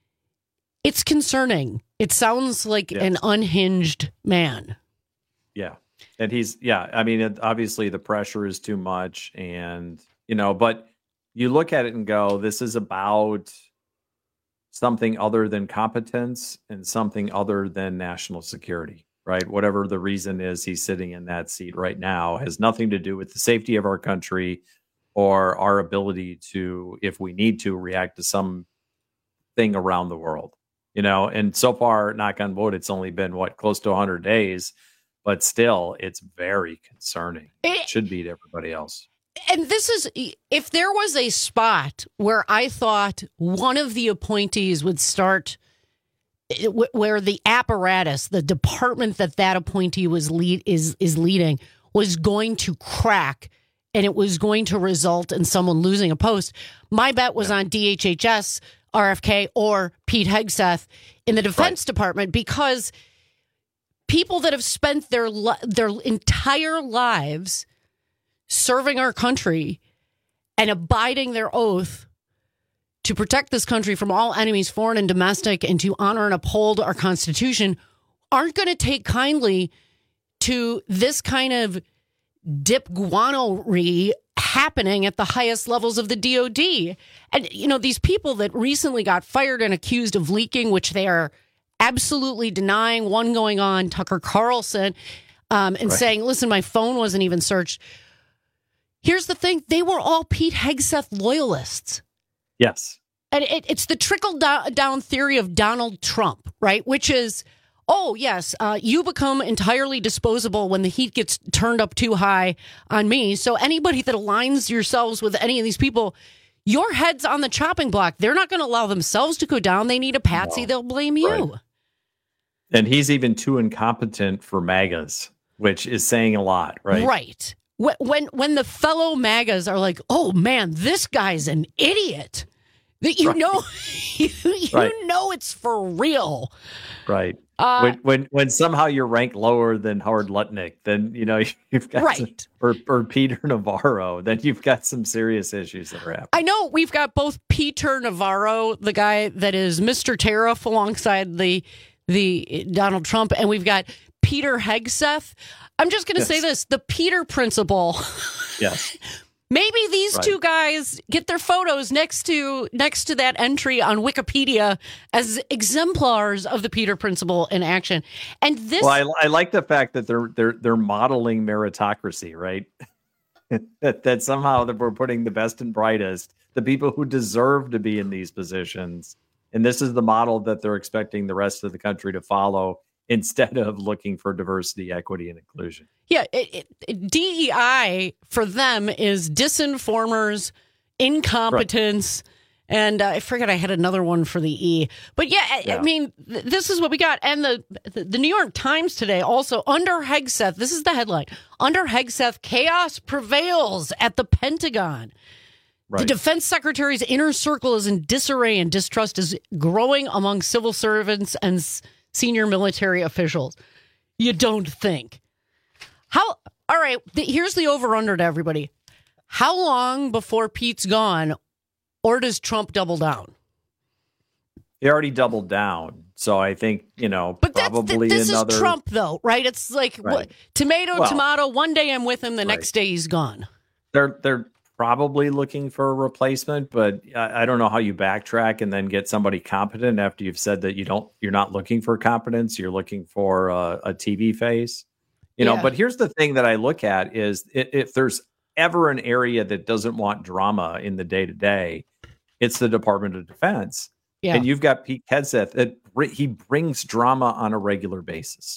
it's concerning. It sounds like yes. an unhinged man.
Yeah. And he's, yeah, I mean, it, obviously the pressure is too much. And, you know, but you look at it and go, this is about something other than competence and something other than national security, right? Whatever the reason is he's sitting in that seat right now has nothing to do with the safety of our country or our ability to, if we need to, react to some thing around the world, you know? And so far, knock on wood, it's only been, what, close to one hundred days, but still, it's very concerning. It, it should be to everybody else.
And this is, if there was a spot where I thought one of the appointees would start, where the apparatus, the department that that appointee was lead is is leading, was going to crack, and it was going to result in someone losing a post, my bet was on D H H S, R F K, or Pete Hegseth in the Defense right. Department, because people that have spent their their entire lives serving our country and abiding their oath to protect this country from all enemies, foreign and domestic, and to honor and uphold our Constitution, aren't going to take kindly to this kind of dip guano-ry happening at the highest levels of the D O D. And, you know, these people that recently got fired and accused of leaking, which they are absolutely denying, one going on Tucker Carlson um, and right. saying, listen, my phone wasn't even searched. Here's the thing. They were all Pete Hegseth loyalists.
Yes.
And it, it's the trickle-down theory of Donald Trump, right? Which is, oh, yes, uh, you become entirely disposable when the heat gets turned up too high on me. So anybody that aligns yourselves with any of these people, your head's on the chopping block. They're not going to allow themselves to go down. They need a patsy. No. They'll blame you.
Right. And he's even too incompetent for MAGAs, which is saying a lot, right?
Right. When when the fellow MAGAs are like, oh, man, this guy's an idiot. That you
Right.
know, you, you
Right.
know it's for real.
Right.
Uh,
when, when when somehow you're ranked lower than Howard Lutnick, then you know you've got
Right.
some, or or Peter Navarro, then you've got some serious issues that are happening.
I know we've got both Peter Navarro, the guy that is Mister Tariff alongside the the Donald Trump, and we've got Peter Hegseth. I'm just going to
Yes.
say this: the Peter principle.
Yes.
Maybe these
Right.
two guys get their photos next to next to that entry on Wikipedia as exemplars of the Peter principle in action. And this,
Well, I, I like the fact that they're they're they're modeling meritocracy, right? that that somehow that we're putting the best and brightest, the people who deserve to be in these positions, and this is the model that they're expecting the rest of the country to follow, instead of looking for diversity, equity, and inclusion.
yeah, it, it, D E I for them is disinformers, incompetence. And uh, I forget I had another one for the E. But yeah, I,
Yeah.
I mean, th- this is what we got. And the, the the New York Times today also, under Hegseth, this is the headline, under Hegseth, chaos prevails at the Pentagon. The
Right.
defense secretary's inner circle is in disarray and distrust is growing among civil servants and s- senior military officials. You don't think. How? All right, th- here's the over-under to everybody. How long before Pete's gone, or does Trump double down?
They already doubled down, so I think you know
But that's,
probably
th- this
another.
is Trump, though, right? It's like
Right.
what, tomato,
Well-
tomato. One day I'm with him, the next day he's gone.
They're they're probably looking for a replacement, but I, I don't know how you backtrack and then get somebody competent after you've said that you don't. You're not looking for competence. You're looking for a, a T V face. You know,
Yeah.
but here's the thing that I look at is if, if there's ever an area that doesn't want drama in the day to day, it's the Department of Defense.
Yeah.
And you've got Pete Hegseth that br- he brings drama on a regular basis.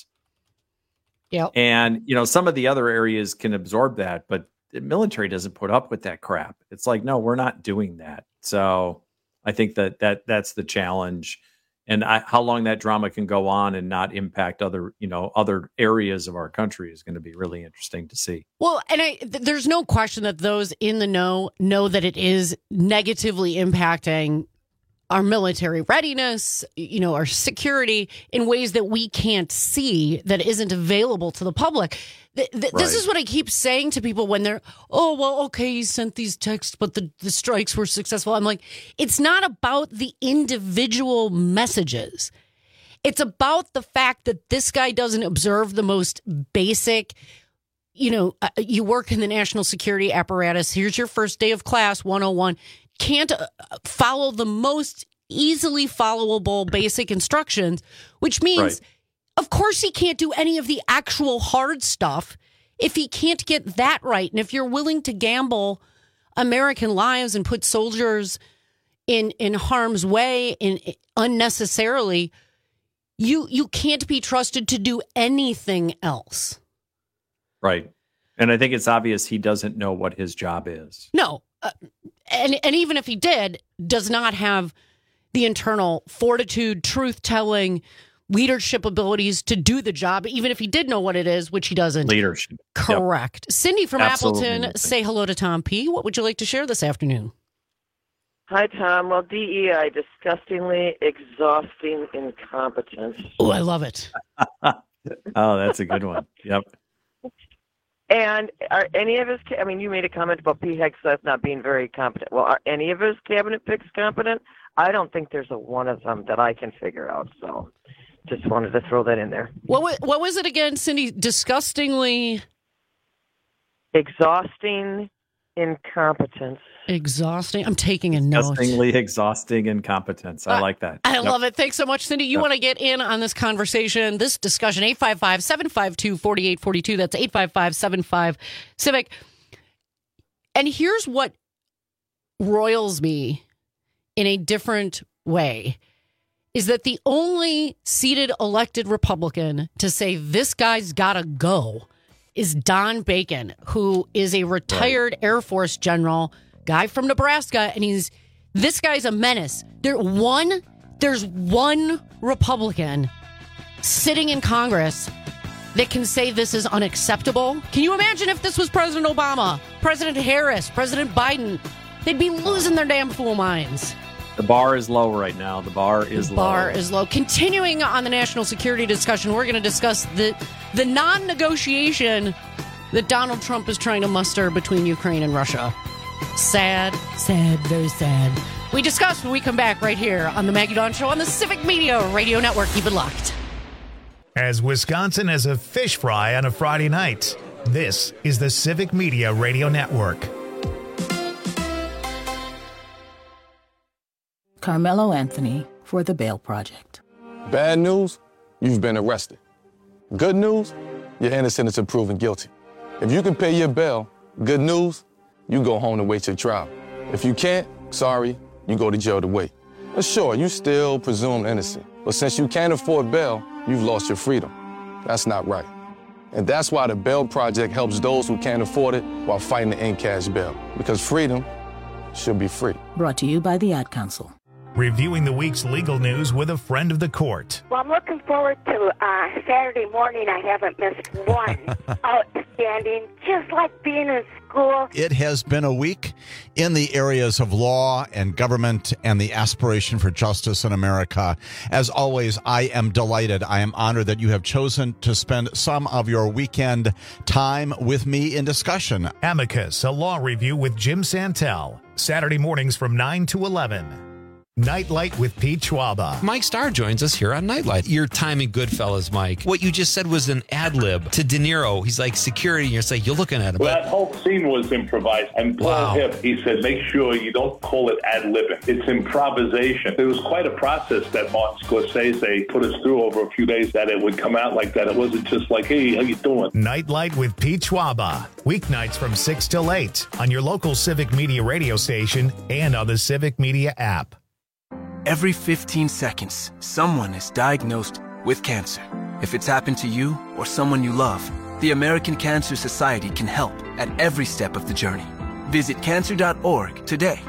Yeah.
And, you know, some of the other areas can absorb that, but the military doesn't put up with that crap. It's like, no, we're not doing that. So I think that, that that's the challenge. And I, how long that drama can go on and not impact other, you know, other areas of our country is going to be really interesting to see.
Well, and I, th- there's no question that those in the know know that it is negatively impacting our military readiness, you know, our security in ways that we can't see, that isn't available to the public. Th- th-
Right.
This is what I keep saying to people when they're, oh, well, okay, you sent these texts, but the, the strikes were successful. I'm like, it's not about the individual messages. It's about the fact that this guy doesn't observe the most basic, you know, uh, you work in the national security apparatus. Here's your first day of class, one oh one. Can't uh, follow the most easily followable basic instructions, which means,
Right.
of course, he can't do any of the actual hard stuff if he can't get that right. And if you're willing to gamble American lives and put soldiers in in harm's way in unnecessarily, you you can't be trusted to do anything else.
Right. And I think it's obvious he doesn't know what his job is.
No. Uh, and and even if he did, does not have the internal fortitude, truth-telling, leadership abilities to do the job, even if he did know what it is, which he doesn't.
Leadership.
Correct.
Yep.
Cindy from
Absolutely
Appleton,
nothing.
say hello to Tom P. What would you like to share this afternoon?
Hi, Tom. Well, D E I, disgustingly exhausting incompetence.
Oh, I love it.
Oh, that's a good one. Yep.
And are any of his, I mean, you made a comment about Pete Hegseth not being very competent. Well, are any of his cabinet picks competent? I don't think there's a one of them that I can figure out. So just wanted to throw that in there.
What wa- what was it again, Cindy? Disgustingly
exhausting incompetence.
Exhausting. I'm taking a note.
Disgustingly exhausting incompetence. I like that.
I
Yep.
love it. Thanks so much, Cindy. You
Yep.
want to get in on this conversation, this discussion, eight five five, seven five two, four eight four two. That's eight five five, seven five, Civic. And here's what roils me in a different way, is that the only seated elected Republican to say this guy's got to go is Don Bacon, who is a retired right. Air Force general, guy from Nebraska, and he's this guy's a menace. There one there's one Republican sitting in Congress that can say this is unacceptable. Can you imagine if this was President Obama, President Harris, President Biden? They'd be losing their damn fool minds.
The bar is low right now. The bar is
the
low.
bar is low. Continuing on the national security discussion, we're going to discuss the the non-negotiation that Donald Trump is trying to muster between Ukraine and Russia. Sad, sad, very sad. We discuss when we come back right here on the Maggie Dawn Show on the Civic Media Radio Network. Keep it locked.
As Wisconsin as a fish fry on a Friday night, this is the Civic Media Radio Network.
Carmelo Anthony for the Bail Project.
Bad news, you've been arrested. Good news, you're innocent until proven guilty. If you can pay your bail, good news, you go home and wait your trial. If you can't, sorry, you go to jail to wait. But sure, you still presumed innocent. But since you can't afford bail, you've lost your freedom. That's not right. And that's why the Bail Project helps those who can't afford it while fighting to end cash bail. Because freedom should be free.
Brought to you by the Ad Council.
Reviewing the week's legal news with a friend of the court.
Well, I'm looking forward to uh, Saturday morning. I haven't missed one. Outstanding, just like being in school.
It has been a week in the areas of law and government and the aspiration for justice in America. As always, I am delighted. I am honored that you have chosen to spend some of your weekend time with me in discussion.
Amicus, a law review with Jim Santel. Saturday mornings from nine to eleven. Nightlight with Pete Schwaba.
Mike Starr joins us here on Nightlight. Your time in Goodfellas, Mike. What you just said was an ad lib to De Niro. He's like security, and you're like, you're looking at him.
Well, that whole scene was improvised. And Paul
Wow.
Hipp, he said, make sure you don't call it ad libbing. It's improvisation. It was quite a process that Martin Scorsese put us through over a few days that it would come out like that. It wasn't just like, hey, how you doing?
Nightlight with Pete Schwaba. Weeknights from six till eight on your local Civic Media radio station and on the Civic Media app.
Every fifteen seconds, someone is diagnosed with cancer. If it's happened to you or someone you love, the American Cancer Society can help at every step of the journey. Visit cancer dot org today.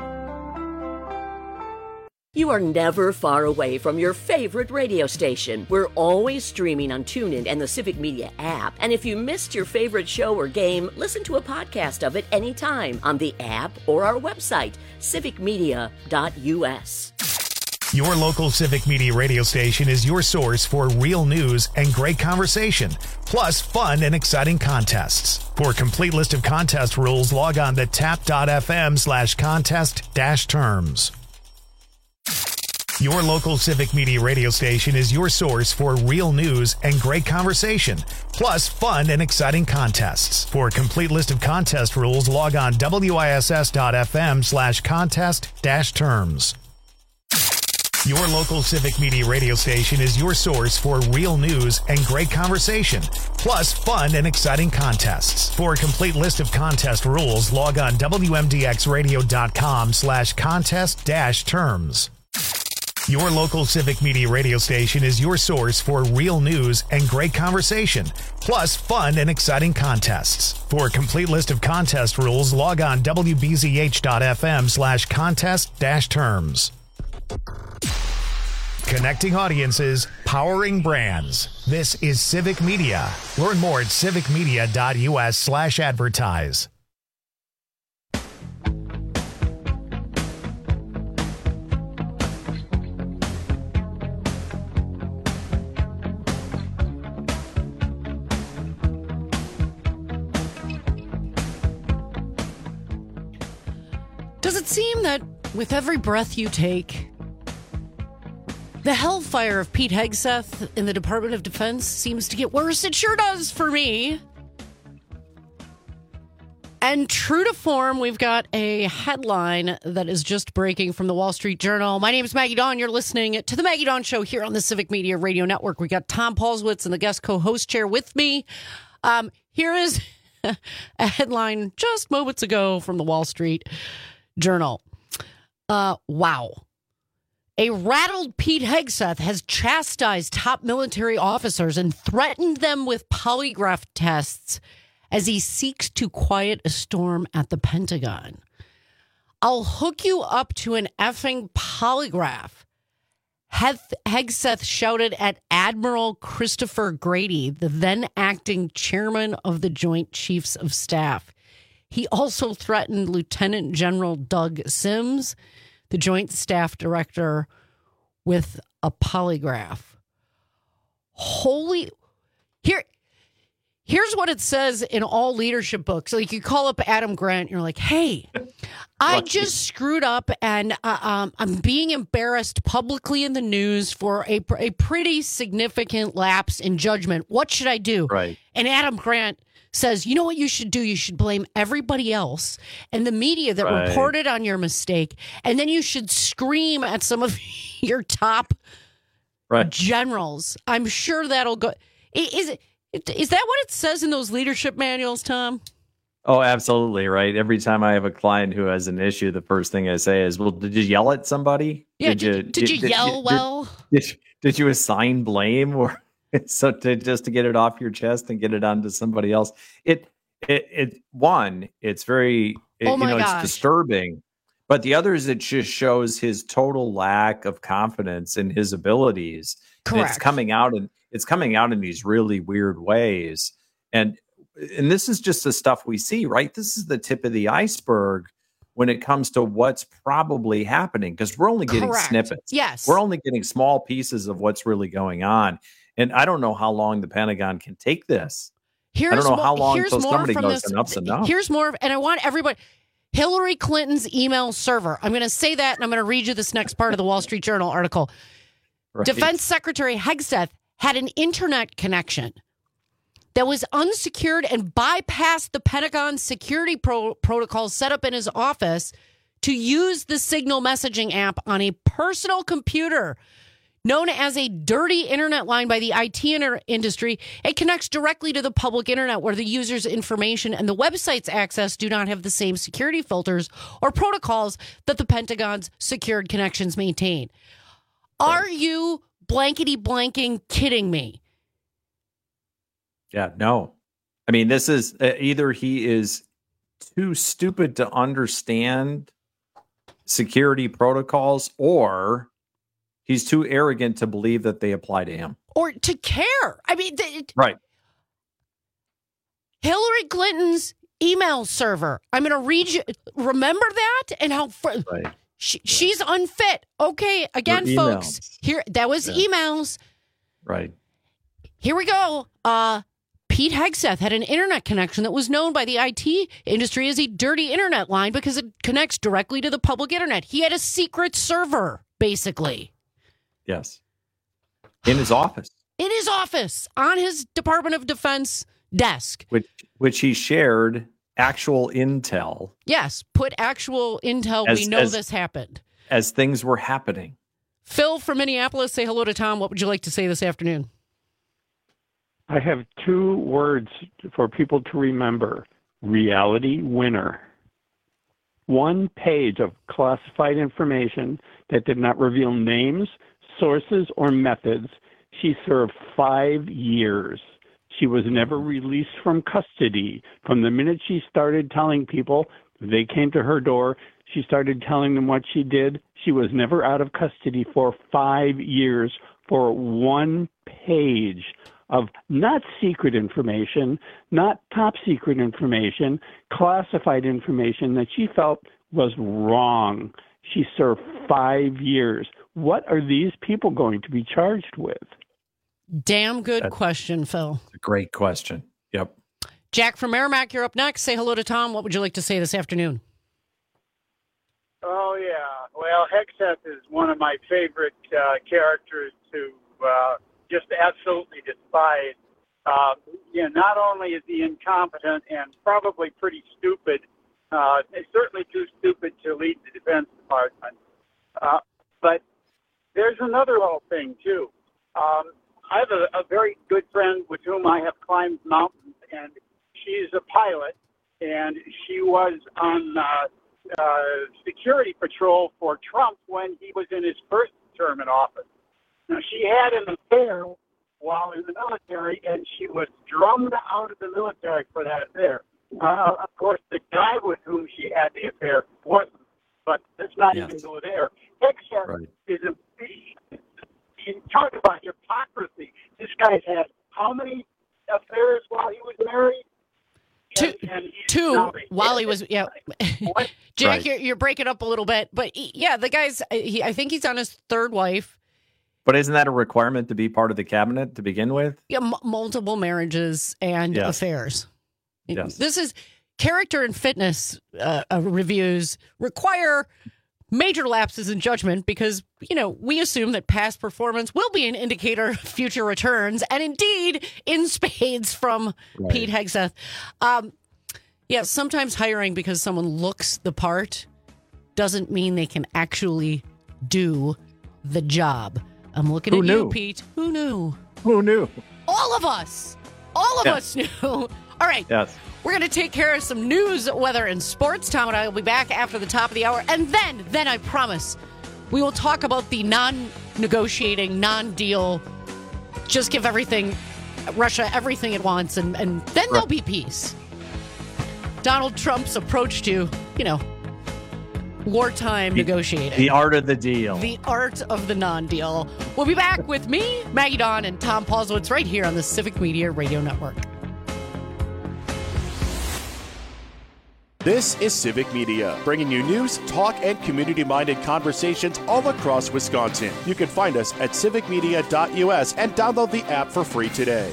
You are never far away from your favorite radio station. We're always streaming on TuneIn and the Civic Media app. And if you missed your favorite show or game, listen to a podcast of it anytime on the app or our website, civic media dot u s.
Your local Civic Media radio station is your source for real news and great conversation, plus fun and exciting contests. For a complete list of contest rules, log on to tap dot f m slash contest dash terms. Your local Civic Media radio station is your source for real news and great conversation, plus fun and exciting contests. For a complete list of contest rules, log on w i s s dot f m slash contest dash terms. Your local Civic Media radio station is your source for real news and great conversation, plus fun and exciting contests. For a complete list of contest rules, log on w m d x radio dot com slash contest dash terms. Your local Civic Media radio station is your source for real news and great conversation, plus fun and exciting contests. For a complete list of contest rules, log on w b z h dot f m slash contest dash terms. Connecting audiences, powering brands. This is Civic Media. Learn more at civic media dot u s slash advertise.
Does it seem that with every breath you take, the hellfire of Pete Hegseth in the Department of Defense seems to get worse? It sure does for me. And true to form, we've got a headline that is just breaking from the Wall Street Journal. My name is Maggie Dawn. You're listening to the Maggie Dawn Show here on the Civic Media Radio Network. We got Tom Paulswitz in the guest co-host chair with me. Um, here is a headline just moments ago from the Wall Street Journal. Uh, wow. A rattled Pete Hegseth has chastised top military officers and threatened them with polygraph tests as he seeks to quiet a storm at the Pentagon. I'll hook you up to an effing polygraph, Hegseth shouted at Admiral Christopher Grady, the then acting chairman of the Joint Chiefs of Staff. He also threatened Lieutenant General Doug Sims, the Joint Staff Director with a polygraph. Holy, here, here's what it says in all leadership books. Like you call up Adam Grant, you're like, hey, I just screwed up and uh, um, I'm being embarrassed publicly in the news for a, a pretty significant lapse in judgment. What should I do?
Right.
And Adam Grant says, you know what you should do? You should blame everybody else and the media that
Right.
reported on your mistake. And then you should scream at some of your top
right.
generals. I'm sure that'll go. Is it? Is that what it says in those leadership manuals, Tom?
Oh, absolutely. Right. Every time I have a client who has an issue, the first thing I say is, well, did you yell at somebody?
Yeah. Did, you, did you yell
did,
well?
Did, did, did you assign blame or so to just to get it off your chest and get it onto somebody else? It, it, it one, it's very, it,
Oh my
you know,
gosh.
it's disturbing. But the other is it just shows his total lack of confidence in his abilities. And
Correct.
it's coming out in it's coming out in these really weird ways. And and this is just the stuff we see, right? This is the tip of the iceberg when it comes to what's probably happening, because we're only getting
Correct.
snippets.
Yes.
We're only getting small pieces of what's really going on. And I don't know how long the Pentagon can take this.
Here's
I don't know
more,
how long
here's
until
more
somebody
from
goes
this.
enough's enough.
Here's more, and I want everybody. Hillary Clinton's email server. I'm going to say that, and I'm going to read you this next part of the Wall Street Journal article.
Right.
Defense Secretary Hegseth had an internet connection that was unsecured and bypassed the Pentagon security pro- protocols set up in his office to use the Signal messaging app on a personal computer known as a dirty internet line by the I T inter- industry. It connects directly to the public internet where the user's information and the website's access do not have the same security filters or protocols that the Pentagon's secured connections maintain. Are you blankety blanking kidding me?
Yeah, no. I mean, this is uh, either he is too stupid to understand security protocols, or he's too arrogant to believe that they apply to him.
Or to care. I mean, th-
Right.
Hillary Clinton's email server. I'm going to read you. Remember that? And how fr-
Right.
she, she's unfit. Okay, again,
Her
folks.
emails.
Here, that was
Yeah.
emails.
Right.
Here we go. Uh, Pete Hegseth had an internet connection that was known by the I T industry as a dirty internet line because it connects directly to the public internet. He had a secret server, basically,
Yes. In his office,
in his office on his Department of Defense desk.
which which he shared actual intel
Yes, put actual intel.
As-
we know
as-
this happened.
as things were happening.
Phil from Minneapolis, say hello to Tom. What would you like to say this afternoon?
I have two words for people to remember: reality winner. One page of classified information that did not reveal names, sources, or methods. She served five years. She was never released from custody. From the minute she started telling people, they came to her door, she started telling them what she did. She was never out of custody for five years for one page of not secret information, not top secret information, classified information that she felt was wrong. She served five years. What are these people going to be charged with?
Damn good
That's-
question, Phil.
It's a great question. Yep.
Jack from Merrimack, you're up next. Say hello to Tom. What would you like to say this afternoon?
Oh, yeah. Well, Hegseth is one of my favorite uh, characters to uh, just absolutely despise. Uh, you know, not only is he incompetent and probably pretty stupid, uh, certainly too stupid to lead the Defense Department, uh, but there's another little thing, too. Um, I have a, a very good friend with whom I have climbed mountains, and she's a pilot, and she was on uh, uh, security patrol for Trump when he was in his first term in office. Now, she had an affair while in the military, and she was drummed out of the military for that affair. Uh, of course, the guy with whom she had the affair wasn't, but let's not
Yes.
even go there. Hegseth
Right.
is a you talk about hypocrisy. This guy's had how many affairs while he was married?
two, two while he was, yeah. Jack,
Right.
you're, you're breaking up a little bit, but he- yeah, the guy's, he, I think he's on his third wife.
But isn't that a requirement to be part of the cabinet to begin with?
Yeah, m- multiple marriages and
Yes.
affairs.
Yes.
This is character and fitness uh, uh, reviews require major lapses in judgment because, you know, we assume that past performance will be an indicator of future returns, and indeed in spades from
Right.
Pete Hegseth. Um, yeah, sometimes hiring because someone looks the part doesn't mean they can actually do the job. I'm looking
Who
at
knew?
you, Pete. Who knew?
Who knew?
All of us. All of
Yes.
us knew. All right.
Yes.
We're going to take care of some news, weather, and sports. Tom and I will be back after the top of the hour. And then, then I promise, we will talk about the non-negotiating, non-deal, just give everything, Russia everything it wants, and, and then there'll be peace. Donald Trump's approach to, you know, wartime negotiating.
The art of the deal.
The art of the non-deal. We'll be back with me, Maggie Dawn, and Tom Paulsowitz right here on the Civic Media Radio Network.
This is Civic Media, bringing you news, talk, and community-minded conversations all across Wisconsin. You can find us at civic media dot U S and download the app for free today.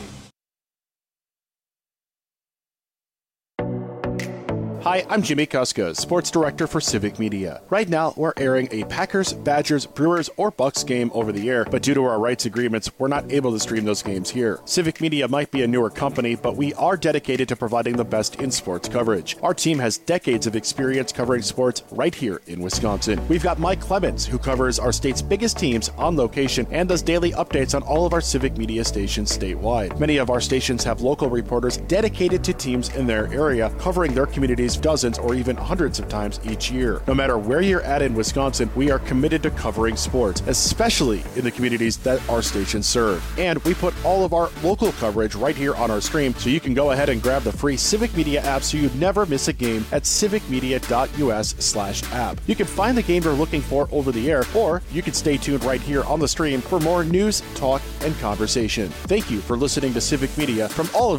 Hi, I'm Jimmy Kuska, Sports Director for Civic Media. Right now, we're airing a Packers, Badgers, Brewers, or Bucks game over the air, but due to our rights agreements, we're not able to stream those games here. Civic Media might be a newer company, but we are dedicated to providing the best in sports coverage. Our team has decades of experience covering sports right here in Wisconsin. We've got Mike Clemens, who covers our state's biggest teams on location and does daily updates on all of our Civic Media stations statewide. Many of our stations have local reporters dedicated to teams in their area, covering their communities dozens or even hundreds of times each year. No matter where you're at in Wisconsin, we are committed to covering sports, especially in the communities that our stations serve. And we put all of our local coverage right here on our stream, so you can go ahead and grab the free Civic Media app so you never miss a game at civic media dot U S slash app. You can find the game you're looking for over the air, or you can stay tuned right here on the stream for more news, talk, and conversation. Thank you for listening to Civic Media from all of